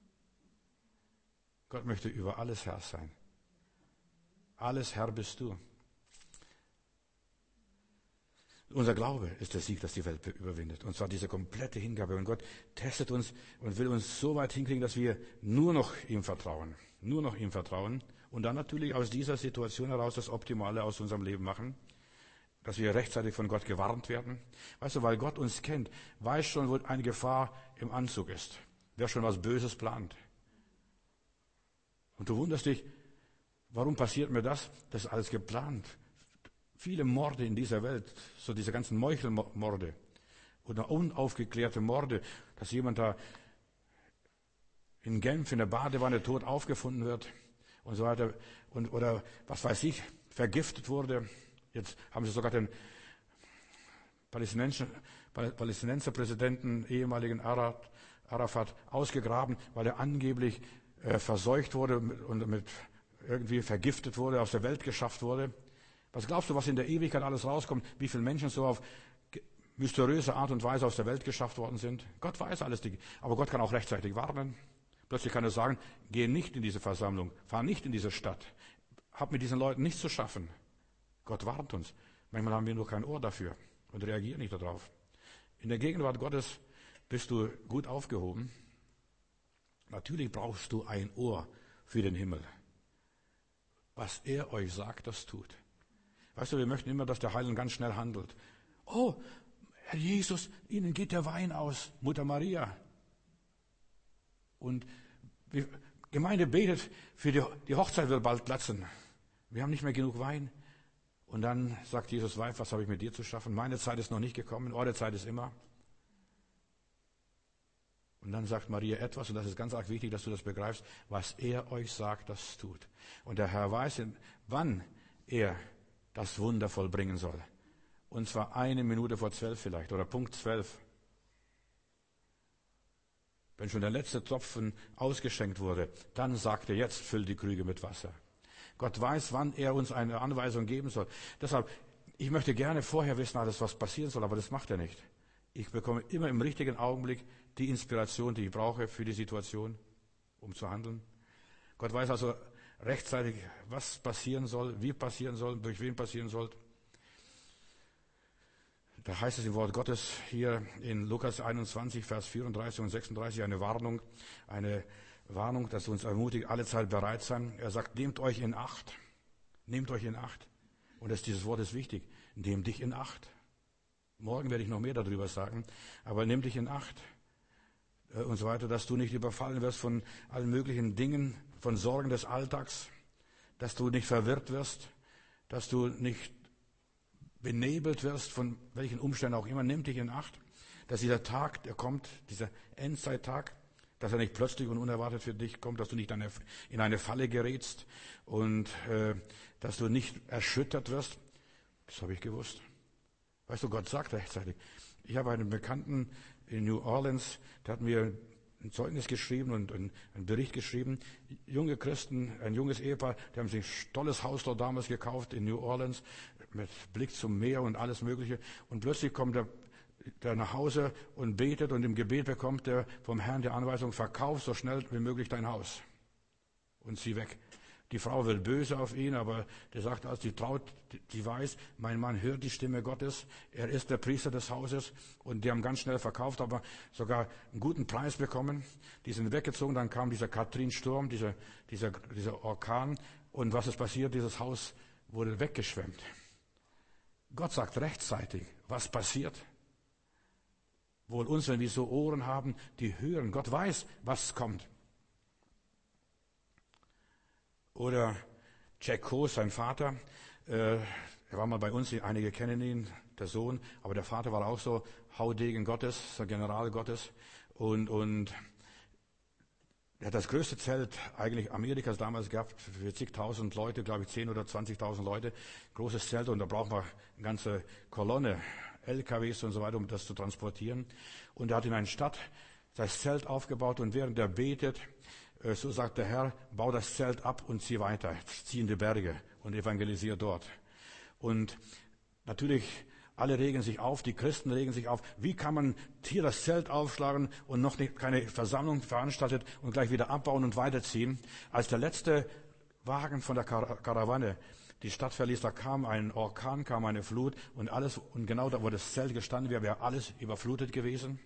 Gott möchte über alles Herr sein. Alles Herr bist du. Unser Glaube ist der Sieg, das die Welt überwindet. Und zwar diese komplette Hingabe. Und Gott testet uns und will uns so weit hinkriegen, dass wir nur noch ihm vertrauen. Nur noch ihm vertrauen. Und dann natürlich aus dieser Situation heraus das Optimale aus unserem Leben machen. Dass wir rechtzeitig von Gott gewarnt werden. Weißt du, weil Gott uns kennt, weiß schon, wo eine Gefahr im Anzug ist. Wer schon was Böses plant. Und du wunderst dich, warum passiert mir das? Das ist alles geplant. Viele Morde in dieser Welt, so diese ganzen Meuchelmorde oder unaufgeklärte Morde, dass jemand da in Genf in der Badewanne tot aufgefunden wird und so weiter oder was weiß ich, vergiftet wurde. Jetzt haben sie sogar den Palästinenserpräsidenten, ehemaligen Arafat, ausgegraben, weil er angeblich verseucht wurde und mit irgendwie vergiftet wurde, aus der Welt geschafft wurde. Was glaubst du, was in der Ewigkeit alles rauskommt? Wie viele Menschen so auf mysteriöse Art und Weise aus der Welt geschafft worden sind? Gott weiß alles, aber Gott kann auch rechtzeitig warnen. Plötzlich kann er sagen, geh nicht in diese Versammlung, fahr nicht in diese Stadt, hab mit diesen Leuten nichts zu schaffen. Gott warnt uns. Manchmal haben wir nur kein Ohr dafür und reagieren nicht darauf. In der Gegenwart Gottes bist du gut aufgehoben. Natürlich brauchst du ein Ohr für den Himmel. Was er euch sagt, das tut. Weißt du, wir möchten immer, dass der Heiland ganz schnell handelt. Oh, Herr Jesus, Ihnen geht der Wein aus, Mutter Maria. Und die Gemeinde betet für die Hochzeit wird bald platzen. Wir haben nicht mehr genug Wein. Und dann sagt Jesus, Weib, was habe ich mit dir zu schaffen? Meine Zeit ist noch nicht gekommen, eure Zeit ist immer. Und dann sagt Maria etwas, und das ist ganz arg wichtig, dass du das begreifst, was er euch sagt, das tut. Und der Herr weiß, wann er das Wunder vollbringen soll. Und zwar 1:12 vielleicht, oder Punkt 12. Wenn schon der letzte Tropfen ausgeschenkt wurde, dann sagt er, jetzt füll die Krüge mit Wasser. Gott weiß, wann er uns eine Anweisung geben soll. Deshalb, ich möchte gerne vorher wissen, alles, was passieren soll, aber das macht er nicht. Ich bekomme immer im richtigen Augenblick die Inspiration, die ich brauche für die Situation, um zu handeln. Gott weiß also rechtzeitig, was passieren soll, wie passieren soll, durch wen passieren soll. Da heißt es im Wort Gottes hier in Lukas 21, Vers 34 und 36 eine Warnung, das uns ermutigt, alle Zeit bereit sein. Er sagt, nehmt euch in Acht. Nehmt euch in Acht. Und dieses Wort ist wichtig. Nehmt dich in Acht. Morgen werde ich noch mehr darüber sagen. Aber nimm dich in Acht. Und so weiter, dass du nicht überfallen wirst von allen möglichen Dingen, von Sorgen des Alltags. Dass du nicht verwirrt wirst. Dass du nicht benebelt wirst von welchen Umständen auch immer. Nimm dich in Acht. Dass dieser Tag, der kommt, dieser Endzeittag, dass er nicht plötzlich und unerwartet für dich kommt, dass du nicht in eine Falle gerätst und dass du nicht erschüttert wirst. Das habe ich gewusst. Weißt du, Gott sagt rechtzeitig. Ich habe einen Bekannten in New Orleans, der hat mir ein Zeugnis geschrieben und einen Bericht geschrieben. Junge Christen, ein junges Ehepaar, die haben sich ein tolles Haus dort damals gekauft in New Orleans mit Blick zum Meer und alles Mögliche. Und plötzlich kommt der nach Hause und betet und im Gebet bekommt er vom Herrn die Anweisung, verkauf so schnell wie möglich dein Haus und zieh weg. Die Frau will böse auf ihn, aber der sagt, als die traut, die weiß, mein Mann hört die Stimme Gottes, er ist der Priester des Hauses und die haben ganz schnell verkauft, aber sogar einen guten Preis bekommen. Die sind weggezogen, dann kam dieser Katrinsturm, dieser Orkan und was ist passiert? Dieses Haus wurde weggeschwemmt. Gott sagt rechtzeitig, was passiert. Wohl uns, wenn wir so Ohren haben, die hören. Gott weiß, was kommt. Oder Jack Coe, sein Vater, er war mal bei uns, einige kennen ihn, der Sohn, aber der Vater war auch so Haudegen Gottes, so General Gottes und er hat das größte Zelt eigentlich Amerikas damals gehabt, für zigtausend Leute, glaube ich 10.000 oder 20.000 Leute, großes Zelt und da braucht man eine ganze Kolonne, LKWs und so weiter, um das zu transportieren. Und er hat in einer Stadt das Zelt aufgebaut und während er betet, so sagt der Herr, bau das Zelt ab und zieh weiter, zieh in die Berge und evangelisiere dort. Und natürlich, alle regen sich auf, die Christen regen sich auf. Wie kann man hier das Zelt aufschlagen und noch nicht keine Versammlung veranstaltet und gleich wieder abbauen und weiterziehen? Als der letzte Wagen von der Karawane die Stadt verließ, da kam ein Orkan, kam eine Flut und alles, und genau da, wo das Zelt gestanden wäre, wäre alles überflutet gewesen.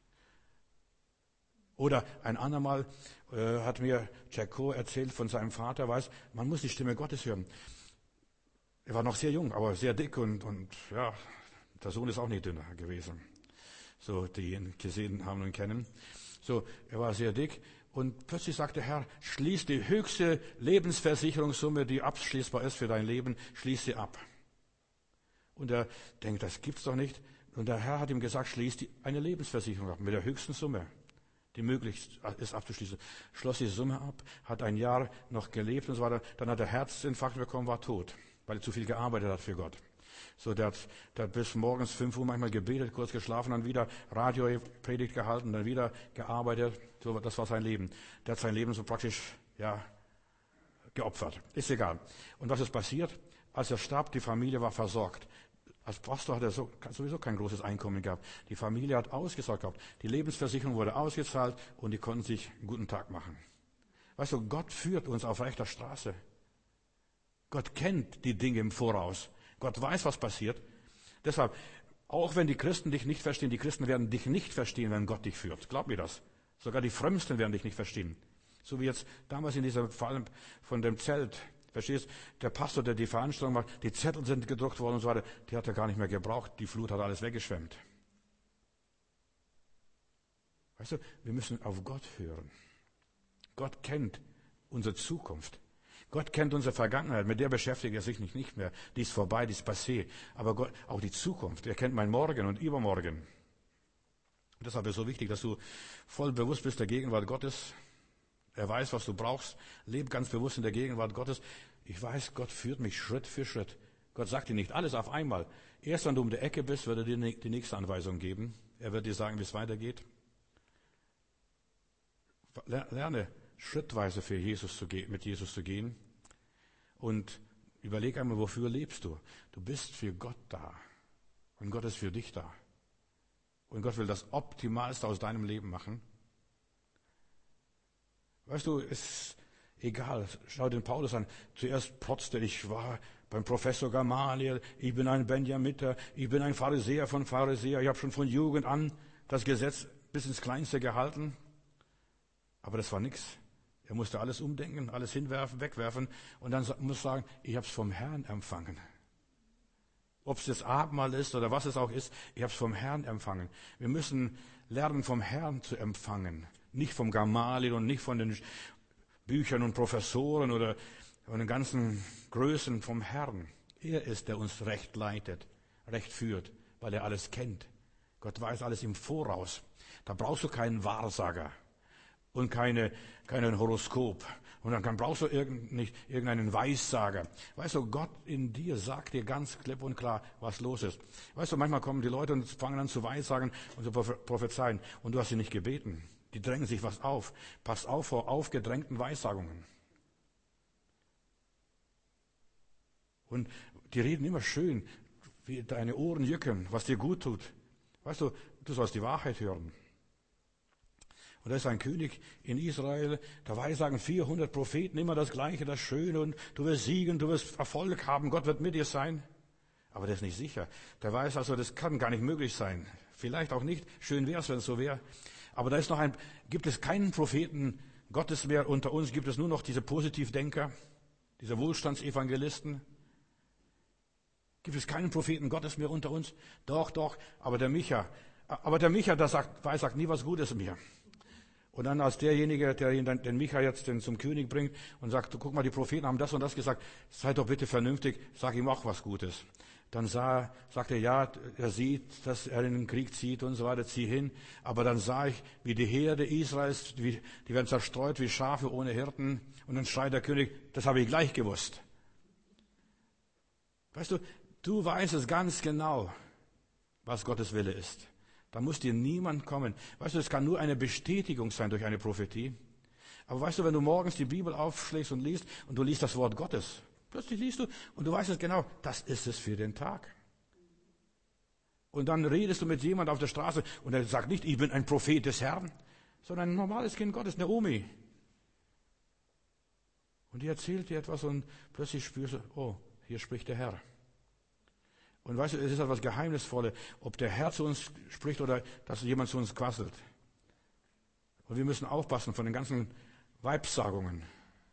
Oder ein andermal hat mir Jack Coe erzählt von seinem Vater, man muss die Stimme Gottes hören. Er war noch sehr jung, aber sehr dick und ja, der Sohn ist auch nicht dünner gewesen. So, die ihn gesehen haben und kennen. So, er war sehr dick und plötzlich sagt der Herr, schließ die höchste Lebensversicherungssumme, die abschließbar ist für dein Leben, schließ sie ab. Und er denkt, das gibt's doch nicht. Und der Herr hat ihm gesagt, schließ eine Lebensversicherung ab mit der höchsten Summe, die möglich ist abzuschließen. Schloss die Summe ab, hat ein Jahr noch gelebt und so weiter. Dann hat er Herzinfarkt bekommen, war tot, weil er zu viel gearbeitet hat für Gott. So, der hat bis morgens 5 Uhr manchmal gebetet, kurz geschlafen, dann wieder Radiopredigt gehalten, dann wieder gearbeitet. So, das war sein Leben. Der hat sein Leben so praktisch, geopfert. Ist egal. Und was ist passiert? Als er starb, die Familie war versorgt. Als Pastor hat er sowieso kein großes Einkommen gehabt. Die Familie hat ausgesorgt gehabt. Die Lebensversicherung wurde ausgezahlt und die konnten sich einen guten Tag machen. Weißt du, Gott führt uns auf rechter Straße. Gott kennt die Dinge im Voraus. Gott weiß, was passiert. Deshalb, auch wenn die Christen dich nicht verstehen, die Christen werden dich nicht verstehen, wenn Gott dich führt. Glaub mir das. Sogar die Frömmsten werden dich nicht verstehen. So wie jetzt damals in diesem Fall von dem Zelt. Verstehst? Der Pastor, der die Veranstaltung macht, die Zettel sind gedruckt worden und so weiter, die hat er gar nicht mehr gebraucht. Die Flut hat alles weggeschwemmt. Weißt du, wir müssen auf Gott hören. Gott kennt unsere Zukunft. Gott kennt unsere Vergangenheit, mit der beschäftigt er sich nicht mehr. Die ist vorbei, die ist passé. Aber Gott, auch die Zukunft, er kennt mein Morgen und Übermorgen. Und deshalb ist es so wichtig, dass du voll bewusst bist der Gegenwart Gottes. Er weiß, was du brauchst. Leb ganz bewusst in der Gegenwart Gottes. Ich weiß, Gott führt mich Schritt für Schritt. Gott sagt dir nicht alles auf einmal. Erst wenn du um die Ecke bist, wird er dir die nächste Anweisung geben. Er wird dir sagen, wie es weitergeht. Lerne schrittweise mit Jesus zu gehen. Und überleg einmal, wofür lebst du? Du bist für Gott da. Und Gott ist für dich da. Und Gott will das Optimalste aus deinem Leben machen. Weißt du, es ist egal. Schau den Paulus an. Zuerst protzte ich war beim Professor Gamaliel. Ich bin ein Benjamiter. Ich bin ein Pharisäer von Pharisäer. Ich habe schon von Jugend an das Gesetz bis ins Kleinste gehalten. Aber das war nichts. Er musste alles umdenken, alles hinwerfen, wegwerfen und dann muss sagen, ich habe es vom Herrn empfangen. Ob es das Abendmahl ist oder was es auch ist, ich habe es vom Herrn empfangen. Wir müssen lernen, vom Herrn zu empfangen. Nicht vom Gamaliel und nicht von den Büchern und Professoren oder von den ganzen Größen, vom Herrn. Er ist, der uns recht leitet, recht führt, weil er alles kennt. Gott weiß alles im Voraus. Da brauchst du keinen Wahrsager. Und kein Horoskop. Und dann brauchst du nicht irgendeinen Weissager. Weißt du, Gott in dir sagt dir ganz klipp und klar, was los ist. Weißt du, manchmal kommen die Leute und fangen an zu weissagen und zu prophezeien. Und du hast sie nicht gebeten. Die drängen sich was auf. Pass auf vor aufgedrängten Weissagungen. Und die reden immer schön, wie deine Ohren jucken, was dir gut tut. Weißt du, du sollst die Wahrheit hören. Und da ist ein König in Israel, da weissagen 400 Propheten immer das Gleiche, das Schöne und du wirst siegen, du wirst Erfolg haben, Gott wird mit dir sein. Aber der ist nicht sicher. Der weiß also, das kann gar nicht möglich sein. Vielleicht auch nicht. Schön wäre es, wenn es so wäre. Aber da ist gibt es keinen Propheten Gottes mehr unter uns, gibt es nur noch diese Positivdenker, diese Wohlstandsevangelisten. Gibt es keinen Propheten Gottes mehr unter uns? Doch, aber der Micha, der sagt nie was Gutes mehr. Und dann als derjenige, der den Micha jetzt zum König bringt und sagt, guck mal, die Propheten haben das und das gesagt, seid doch bitte vernünftig, sag ihm auch was Gutes. Dann sagt er, ja, er sieht, dass er in den Krieg zieht und so weiter, zieh hin. Aber dann sah ich, wie die Herde Israels, die werden zerstreut wie Schafe ohne Hirten. Und dann schreit der König, das habe ich gleich gewusst. Weißt du, du weißt es ganz genau, was Gottes Wille ist. Da muss dir niemand kommen. Weißt du, es kann nur eine Bestätigung sein durch eine Prophetie. Aber weißt du, wenn du morgens die Bibel aufschlägst und liest und du liest das Wort Gottes, plötzlich liest du und du weißt es genau, das ist es für den Tag. Und dann redest du mit jemand auf der Straße und er sagt nicht, ich bin ein Prophet des Herrn, sondern ein normales Kind Gottes, eine Omi. Und die erzählt dir etwas und plötzlich spürst du, oh, hier spricht der Herr. Und weißt du, es ist etwas Geheimnisvolles, ob der Herr zu uns spricht oder dass jemand zu uns quasselt. Und wir müssen aufpassen von den ganzen Weibssagungen.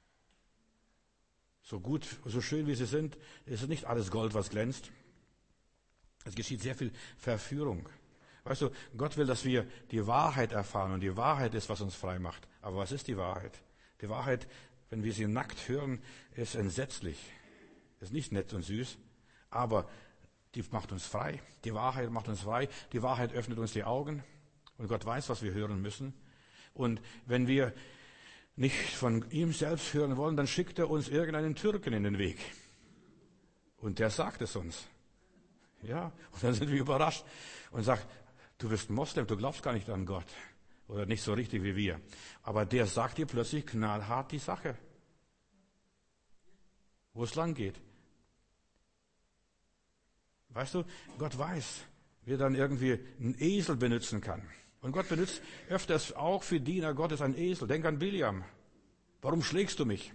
So gut, so schön wie sie sind, ist nicht alles Gold, was glänzt. Es geschieht sehr viel Verführung. Weißt du, Gott will, dass wir die Wahrheit erfahren und die Wahrheit ist, was uns frei macht. Aber was ist die Wahrheit? Die Wahrheit, wenn wir sie nackt hören, ist entsetzlich. Ist nicht nett und süß, aber die macht uns frei. Die Wahrheit macht uns frei. Die Wahrheit öffnet uns die Augen. Und Gott weiß, was wir hören müssen. Und wenn wir nicht von ihm selbst hören wollen, dann schickt er uns irgendeinen Türken in den Weg. Und der sagt es uns. Ja, und dann sind wir überrascht und sagen, du bist Moslem, du glaubst gar nicht an Gott. Oder nicht so richtig wie wir. Aber der sagt dir plötzlich knallhart die Sache. Wo es lang geht. Weißt du, Gott weiß, wie er dann irgendwie einen Esel benutzen kann. Und Gott benutzt öfters auch für Diener Gottes einen Esel. Denk an Bileam. Warum schlägst du mich?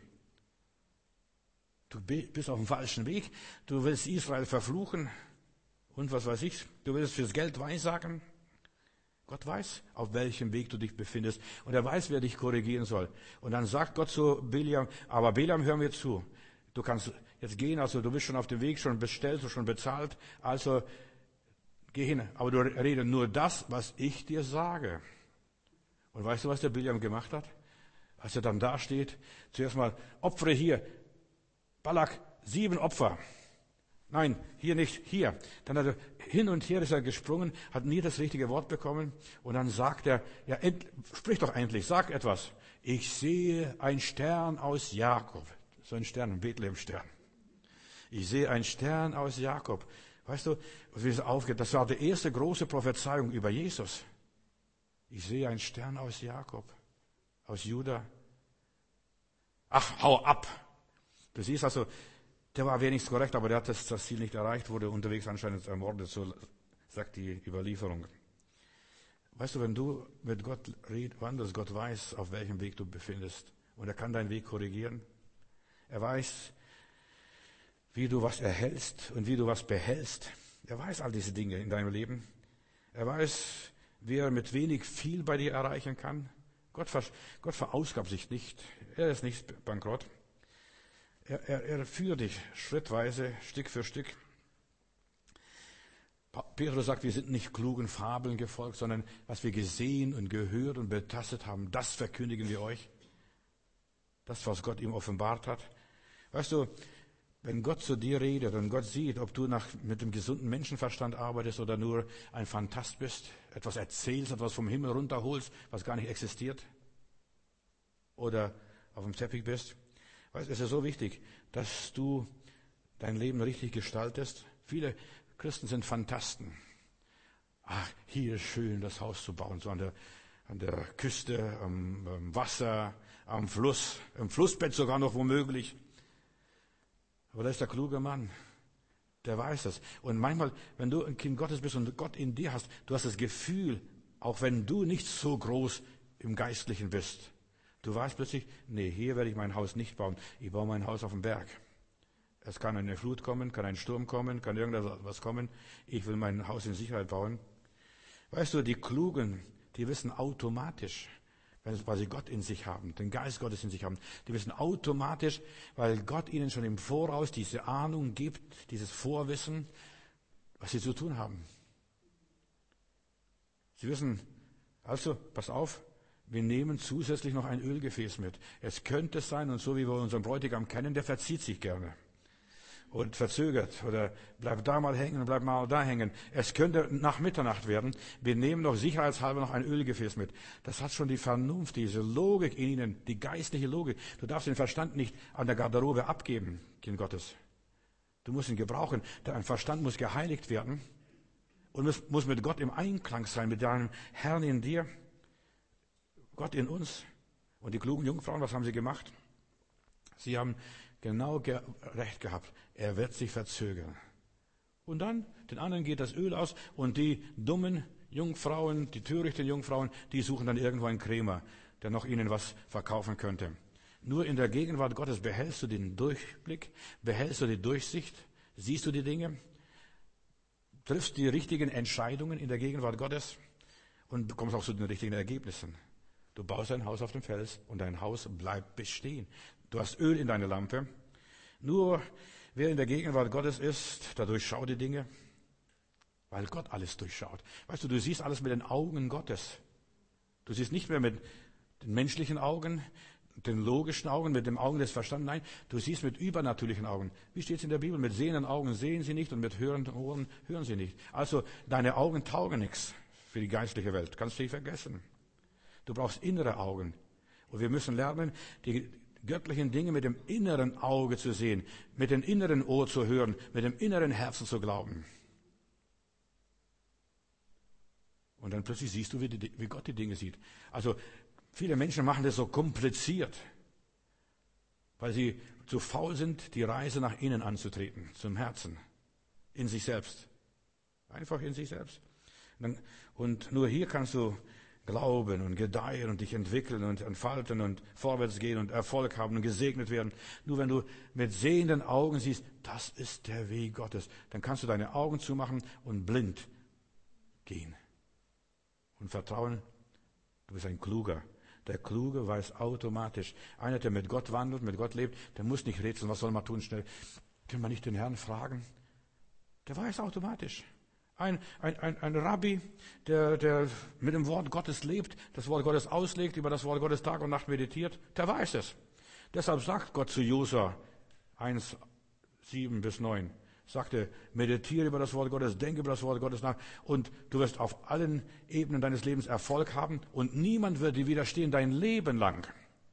Du bist auf dem falschen Weg. Du willst Israel verfluchen. Und was weiß ich, du willst fürs Geld weissagen. Gott weiß, auf welchem Weg du dich befindest. Und er weiß, wer dich korrigieren soll. Und dann sagt Gott zu Bileam, aber Bileam, hör mir zu. Du kannst jetzt gehen, also du bist schon auf dem Weg, schon bestellt, schon bezahlt. Also geh hin. Aber du rede nur das, was ich dir sage. Und weißt du, was der Bileam gemacht hat? Als er dann da steht, zuerst mal, opfere hier. Balak, 7 Opfer. Nein, hier nicht, hier. Dann hat er hin und her ist er gesprungen, hat nie das richtige Wort bekommen. Und dann sagt er, ja, sprich doch endlich, sag etwas. Ich sehe einen Stern aus Jakob. So ein Stern, ein Bethlehem-Stern. Ich sehe einen Stern aus Jakob. Weißt du, wie es aufgeht? Das war die erste große Prophezeiung über Jesus. Ich sehe einen Stern aus Jakob, aus Juda. Ach, hau ab. Du siehst also, der war wenigstens korrekt, aber der hat das Ziel nicht erreicht, wurde unterwegs anscheinend ermordet, so sagt die Überlieferung. Weißt du, wenn du mit Gott wandelst, Gott weiß, auf welchem Weg du befindest. Und er kann deinen Weg korrigieren. Er weiß, wie du was erhältst und wie du was behältst. Er weiß all diese Dinge in deinem Leben. Er weiß, wie er mit wenig viel bei dir erreichen kann. Gott verausgabt sich nicht. Er ist nicht bankrott. Er führt dich schrittweise, Stück für Stück. Petrus sagt, wir sind nicht klugen Fabeln gefolgt, sondern was wir gesehen und gehört und betastet haben, das verkündigen wir euch. Das, was Gott ihm offenbart hat. Weißt du, wenn Gott zu dir redet und Gott sieht, ob du mit dem gesunden Menschenverstand arbeitest oder nur ein Phantast bist, etwas erzählst, etwas vom Himmel runterholst, was gar nicht existiert, oder auf dem Teppich bist. Weißt, es ist so wichtig, dass du dein Leben richtig gestaltest. Viele Christen sind Phantasten. Ach, hier ist schön, das Haus zu bauen, so an der Küste, am Wasser, am Fluss, im Flussbett sogar noch womöglich. Aber da ist der kluge Mann, der weiß das. Und manchmal, wenn du ein Kind Gottes bist und Gott in dir hast, du hast das Gefühl, auch wenn du nicht so groß im Geistlichen bist, du weißt plötzlich, nee, hier werde ich mein Haus nicht bauen. Ich baue mein Haus auf dem Berg. Es kann eine Flut kommen, kann ein Sturm kommen, kann irgendwas kommen. Ich will mein Haus in Sicherheit bauen. Weißt du, die Klugen, die wissen automatisch, weil sie Gott in sich haben, den Geist Gottes in sich haben, die wissen automatisch, weil Gott ihnen schon im Voraus diese Ahnung gibt, dieses Vorwissen, was sie zu tun haben. Sie wissen, also, pass auf, wir nehmen zusätzlich noch ein Ölgefäß mit. Es könnte sein, und so wie wir unseren Bräutigam kennen, der verzieht sich gerne. Und verzögert oder bleibt da mal hängen und bleibt mal da hängen. Es könnte nach Mitternacht werden. Wir nehmen noch sicherheitshalber noch ein Ölgefäß mit. Das hat schon die Vernunft, diese Logik in ihnen, die geistliche Logik. Du darfst den Verstand nicht an der Garderobe abgeben, Kind Gottes. Du musst ihn gebrauchen. Dein Verstand muss geheiligt werden und muss mit Gott im Einklang sein, mit deinem Herrn in dir, Gott in uns. Und die klugen Jungfrauen, was haben sie gemacht? Sie haben genau recht gehabt. Er wird sich verzögern. Und dann, den anderen geht das Öl aus und die dummen Jungfrauen, die törichten Jungfrauen, die suchen dann irgendwo einen Krämer, der noch ihnen was verkaufen könnte. Nur in der Gegenwart Gottes behältst du den Durchblick, behältst du die Durchsicht, siehst du die Dinge, triffst die richtigen Entscheidungen in der Gegenwart Gottes und bekommst auch zu den richtigen Ergebnissen. Du baust ein Haus auf dem Fels und dein Haus bleibt bestehen. Du hast Öl in deine Lampe. Nur wer in der Gegenwart Gottes ist, der durchschaut die Dinge, weil Gott alles durchschaut. Weißt du, du siehst alles mit den Augen Gottes. Du siehst nicht mehr mit den menschlichen Augen, den logischen Augen, mit den Augen des Verstandes. Nein, du siehst mit übernatürlichen Augen. Wie steht es in der Bibel? Mit sehenden Augen sehen sie nicht und mit hörenden Ohren hören sie nicht. Also deine Augen taugen nichts für die geistliche Welt. Kannst du nicht vergessen. Du brauchst innere Augen. Und wir müssen lernen, die göttlichen Dinge mit dem inneren Auge zu sehen, mit dem inneren Ohr zu hören, mit dem inneren Herzen zu glauben. Und dann plötzlich siehst du, wie Gott die Dinge sieht. Also viele Menschen machen das so kompliziert, weil sie zu faul sind, die Reise nach innen anzutreten, zum Herzen, in sich selbst. Einfach in sich selbst. Und nur hier kannst du glauben und gedeihen und dich entwickeln und entfalten und vorwärts gehen und Erfolg haben und gesegnet werden. Nur wenn du mit sehenden Augen siehst, das ist der Weg Gottes, dann kannst du deine Augen zumachen und blind gehen. Und vertrauen, du bist ein Kluger. Der Kluge weiß automatisch. Einer, der mit Gott wandelt, mit Gott lebt, der muss nicht rätseln, was soll man tun schnell. Können wir nicht den Herrn fragen? Der weiß automatisch. Ein Rabbi, der mit dem Wort Gottes lebt, das Wort Gottes auslegt, über das Wort Gottes Tag und Nacht meditiert, der weiß es. Deshalb sagt Gott zu Josua 1, 7-9, sagte, meditiere über das Wort Gottes, denke über das Wort Gottes nach und du wirst auf allen Ebenen deines Lebens Erfolg haben und niemand wird dir widerstehen dein Leben lang.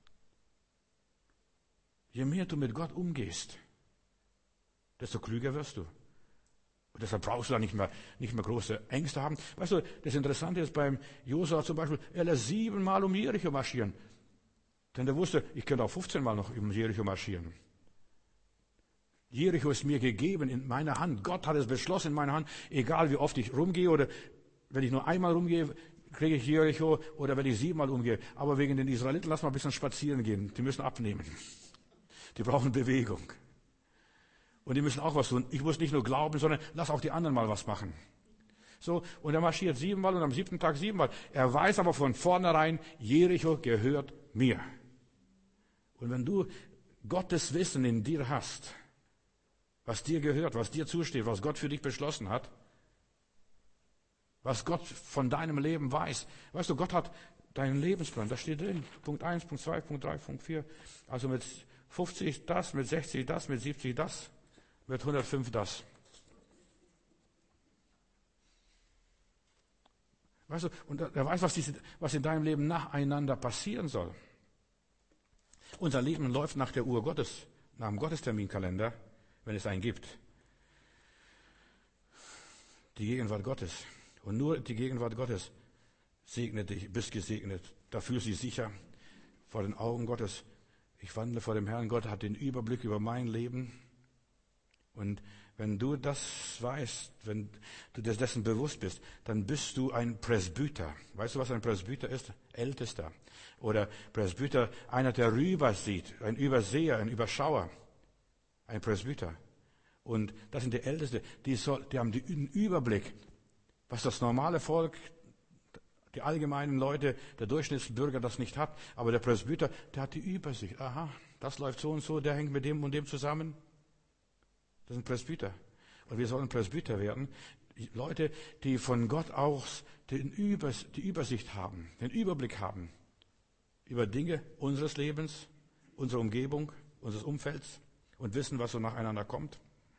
Je mehr du mit Gott umgehst, desto klüger wirst du. Und deshalb brauchst du da nicht mehr große Ängste haben. Weißt du, das Interessante ist beim Josua zum Beispiel, er lässt 7 Mal um Jericho marschieren. Denn er wusste, ich könnte auch 15 Mal noch um Jericho marschieren. Jericho ist mir gegeben in meiner Hand. Gott hat es beschlossen in meiner Hand. Egal wie oft ich rumgehe oder wenn ich nur einmal rumgehe, kriege ich Jericho oder wenn ich 7 Mal umgehe. Aber wegen den Israeliten lass mal ein bisschen spazieren gehen. Die müssen abnehmen. Die brauchen Bewegung. Und die müssen auch was tun. Ich muss nicht nur glauben, sondern lass auch die anderen mal was machen. So, und er marschiert 7 Mal und am 7. Tag 7 Mal. Er weiß aber von vornherein, Jericho gehört mir. Und wenn du Gottes Wissen in dir hast, was dir gehört, was dir zusteht, was Gott für dich beschlossen hat, was Gott von deinem Leben weiß. Weißt du, Gott hat deinen Lebensplan, das steht drin. Punkt 1, Punkt 2, Punkt 3, Punkt 4. Also mit 50 das, mit 60 das, mit 70 das, mit 105 das. Weißt du, und er weiß, was in deinem Leben nacheinander passieren soll. Unser Leben läuft nach der Uhr Gottes, nach dem Gottesterminkalender, wenn es einen gibt. Die Gegenwart Gottes. Und nur die Gegenwart Gottes segnet dich, bist gesegnet. Da fühlst du dich sicher vor den Augen Gottes. Ich wandle vor dem Herrn. Gott hat den Überblick über mein Leben. Und wenn du das weißt, wenn du dir dessen bewusst bist, dann bist du ein Presbyter. Weißt du, was ein Presbyter ist? Ältester. Oder Presbyter, einer, der rübersieht, ein Überseher, ein Überschauer. Ein Presbyter. Und das sind die Ältesten, die haben den Überblick, was das normale Volk, die allgemeinen Leute, der Durchschnittsbürger das nicht hat. Aber der Presbyter, der hat die Übersicht. Aha, das läuft so und so, der hängt mit dem und dem zusammen. Das sind Presbyter. Und wir sollen Presbyter werden. Leute, die von Gott aus die Übersicht haben, den Überblick haben über Dinge unseres Lebens, unserer Umgebung, unseres Umfelds. Und wissen, was so nacheinander kommt.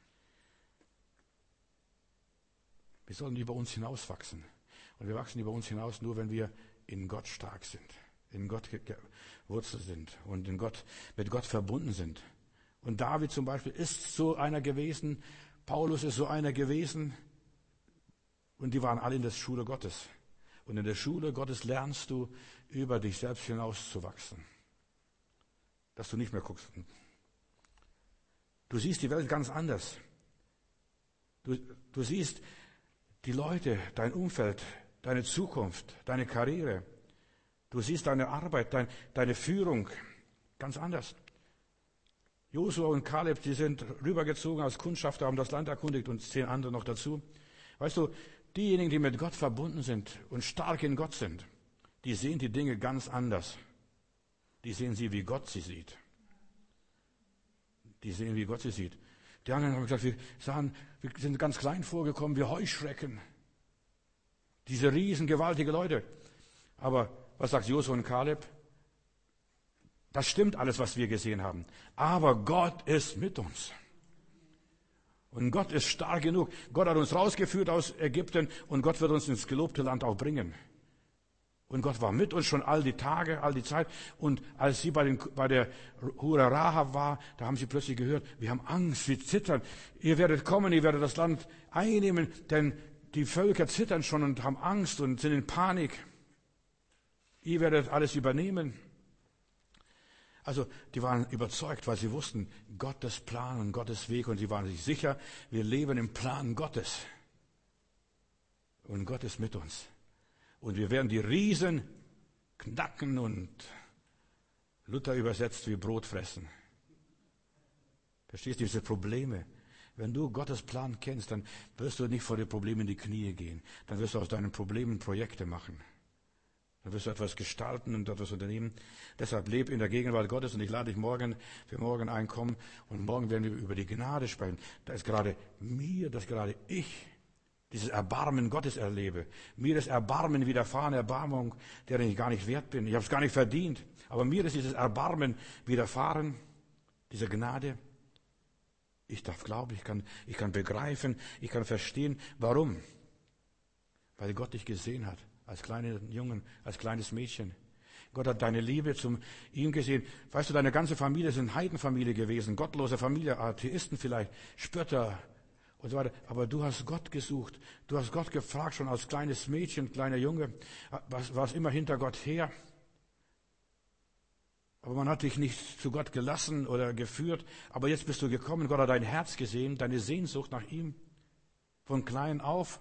Wir sollen über uns hinauswachsen. Und wir wachsen über uns hinaus nur, wenn wir in Gott stark sind, in Gott gewurzelt sind und mit Gott verbunden sind. Und David zum Beispiel ist so einer gewesen, Paulus ist so einer gewesen. Und die waren alle in der Schule Gottes. Und in der Schule Gottes lernst du, über dich selbst hinauszuwachsen. Dass du nicht mehr guckst. Du siehst die Welt ganz anders. Du siehst die Leute, dein Umfeld, deine Zukunft, deine Karriere. Du siehst deine Arbeit, deine Führung ganz anders. Josua und Kaleb, die sind rübergezogen als Kundschafter, haben das Land erkundigt und 10 andere noch dazu. Weißt du, diejenigen, die mit Gott verbunden sind und stark in Gott sind, die sehen die Dinge ganz anders. Die sehen sie, wie Gott sie sieht. Die sehen, wie Gott sie sieht. Die anderen haben gesagt, wir sind ganz klein vorgekommen, wir Heuschrecken. Diese riesen, gewaltige Leute. Aber was sagt Josua und Kaleb? Das stimmt alles, was wir gesehen haben. Aber Gott ist mit uns. Und Gott ist stark genug. Gott hat uns rausgeführt aus Ägypten und Gott wird uns ins gelobte Land auch bringen. Und Gott war mit uns schon all die Tage, all die Zeit. Und als sie bei der Hure Rahab war, da haben sie plötzlich gehört, wir haben Angst, wir zittern. Ihr werdet kommen, ihr werdet das Land einnehmen, denn die Völker zittern schon und haben Angst und sind in Panik. Ihr werdet alles übernehmen. Also die waren überzeugt, weil sie wussten, Gottes Plan und Gottes Weg, und sie waren sich sicher, wir leben im Plan Gottes. Und Gott ist mit uns. Und wir werden die Riesen knacken und Luther übersetzt wie Brot fressen. Verstehst du diese Probleme? Wenn du Gottes Plan kennst, dann wirst du nicht vor den Problemen in die Knie gehen. Dann wirst du aus deinen Problemen Projekte machen. Dann wirst du etwas gestalten und etwas unternehmen. Deshalb lebe in der Gegenwart Gottes, und ich lade dich für morgen einkommen, und morgen werden wir über die Gnade sprechen. Da ist gerade dass gerade ich dieses Erbarmen Gottes erlebe. Mir ist Erbarmen widerfahren, Erbarmung, deren ich gar nicht wert bin. Ich habe es gar nicht verdient. Aber mir ist dieses Erbarmen widerfahren, diese Gnade. Ich darf glauben, ich kann begreifen, ich kann verstehen. Warum? Weil Gott dich gesehen hat, als kleinen Jungen, als kleines Mädchen. Gott hat deine Liebe zu ihm gesehen. Weißt du, deine ganze Familie ist eine Heidenfamilie gewesen, gottlose Familie, Atheisten vielleicht, Spötter und so weiter. Aber du hast Gott gesucht. Du hast Gott gefragt, schon als kleines Mädchen, kleiner Junge, was immer hinter Gott her. Aber man hat dich nicht zu Gott gelassen oder geführt. Aber jetzt bist du gekommen. Gott hat dein Herz gesehen, deine Sehnsucht nach ihm. Von klein auf.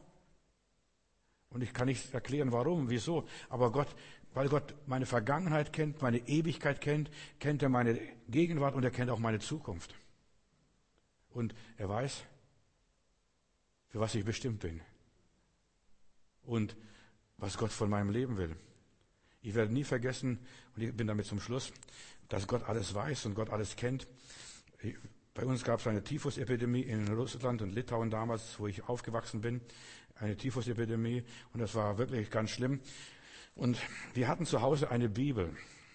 Und ich kann nicht erklären, warum, wieso. Aber weil Gott meine Vergangenheit kennt, meine Ewigkeit kennt, kennt er meine Gegenwart und er kennt auch meine Zukunft. Und er weiß, für was ich bestimmt bin. Und was Gott von meinem Leben will. Ich werde nie vergessen, und ich bin damit zum Schluss, dass Gott alles weiß und Gott alles kennt. Bei uns gab es eine Typhusepidemie in Russland und Litauen damals, wo ich aufgewachsen bin. Eine Typhusepidemie, und das war wirklich ganz schlimm. Und wir hatten zu Hause eine Bibel.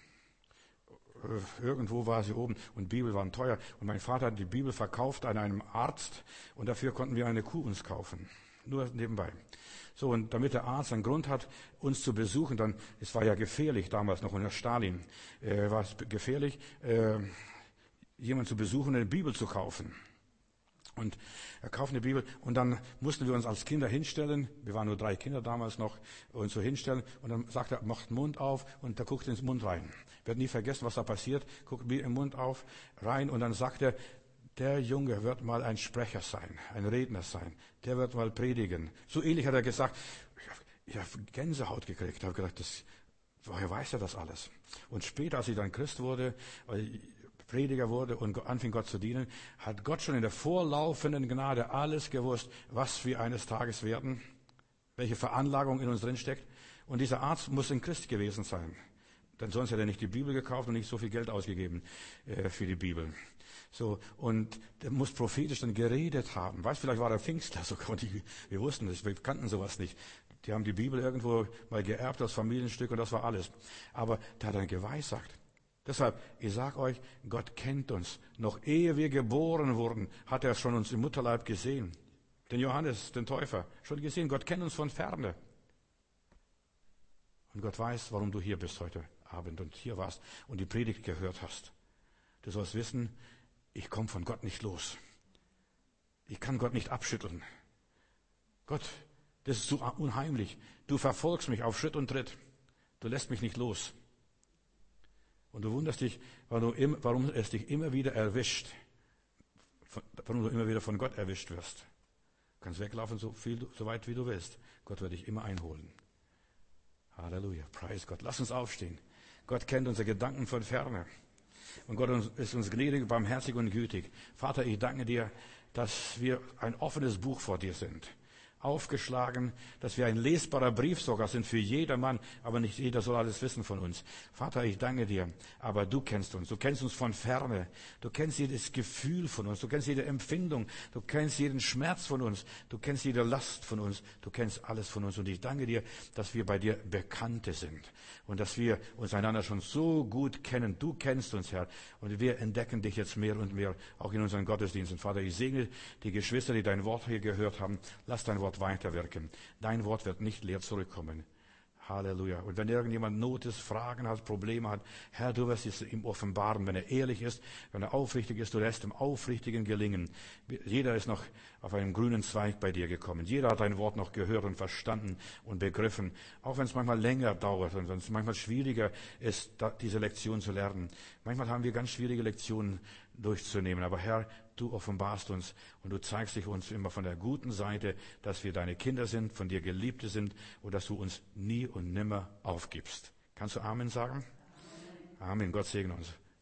Irgendwo war sie oben, und Bibel waren teuer. Und mein Vater hat die Bibel verkauft an einem Arzt, und dafür konnten wir eine Kuh uns kaufen. Nur nebenbei. So, und damit der Arzt einen Grund hat, uns zu besuchen, es war ja gefährlich damals noch unter Stalin, war es gefährlich, jemanden zu besuchen und eine Bibel zu kaufen. Und er kauft eine Bibel, und dann mussten wir uns als Kinder hinstellen, wir waren nur 3 Kinder damals noch, uns so hinstellen, und dann sagt er, macht den Mund auf, und der guckt ins Mund rein. Ich werde nie vergessen, was da passiert, guckt mir im Mund auf, rein, und dann sagt er, der Junge wird mal ein Sprecher sein, ein Redner sein, der wird mal predigen. So ähnlich hat er gesagt, ich habe Gänsehaut gekriegt, ich habe gedacht, woher weiß er das alles? Und später, als ich dann Christ wurde, Prediger wurde und anfing Gott zu dienen, hat Gott schon in der vorlaufenden Gnade alles gewusst, was wir eines Tages werden, welche Veranlagung in uns drin steckt. Und dieser Arzt muss ein Christ gewesen sein. Denn sonst hätte er nicht die Bibel gekauft und nicht so viel Geld ausgegeben für die Bibel. So, und der muss prophetisch dann geredet haben. Weißt, vielleicht war er Pfingstler sogar, und wir wussten das, wir kannten sowas nicht. Die haben die Bibel irgendwo mal geerbt als Familienstück, und das war alles. Aber da hat er geweissagt. Deshalb, ich sag euch, Gott kennt uns. Noch ehe wir geboren wurden, hat er schon uns im Mutterleib gesehen. Den Johannes, den Täufer, schon gesehen. Gott kennt uns von Ferne. Und Gott weiß, warum du hier bist heute Abend und hier warst und die Predigt gehört hast. Du sollst wissen, ich komme von Gott nicht los. Ich kann Gott nicht abschütteln. Gott, das ist so unheimlich. Du verfolgst mich auf Schritt und Tritt. Du lässt mich nicht los. Und du wunderst dich, warum es dich immer wieder erwischt. Warum du immer wieder von Gott erwischt wirst. Du kannst weglaufen, so weit wie du willst. Gott wird dich immer einholen. Halleluja, preis Gott. Lass uns aufstehen. Gott kennt unsere Gedanken von ferne. Und Gott ist uns gnädig, barmherzig und gütig. Vater, ich danke dir, dass wir ein offenes Buch vor dir sind. Aufgeschlagen, dass wir ein lesbarer Brief sogar sind für jedermann, aber nicht jeder soll alles wissen von uns. Vater, ich danke dir, aber du kennst uns von ferne, du kennst jedes Gefühl von uns, du kennst jede Empfindung, du kennst jeden Schmerz von uns, du kennst jede Last von uns, du kennst alles von uns, und ich danke dir, dass wir bei dir Bekannte sind und dass wir uns einander schon so gut kennen. Du kennst uns, Herr, und wir entdecken dich jetzt mehr und mehr, auch in unseren Gottesdiensten. Vater, ich segne die Geschwister, die dein Wort hier gehört haben. Lass dein Wort weiterwirken. Dein Wort wird nicht leer zurückkommen. Halleluja. Und wenn irgendjemand Not ist, Fragen hat, Probleme hat, Herr, du wirst es ihm offenbaren, wenn er ehrlich ist, wenn er aufrichtig ist, du lässt ihm Aufrichtigen gelingen. Jeder ist noch auf einem grünen Zweig bei dir gekommen. Jeder hat dein Wort noch gehört und verstanden und begriffen. Auch wenn es manchmal länger dauert und wenn es manchmal schwieriger ist, diese Lektion zu lernen. Manchmal haben wir ganz schwierige Lektionen durchzunehmen. Aber Herr, du offenbarst uns und du zeigst dich uns immer von der guten Seite, dass wir deine Kinder sind, von dir Geliebte sind und dass du uns nie und nimmer aufgibst. Kannst du Amen sagen? Amen. Gott segne uns.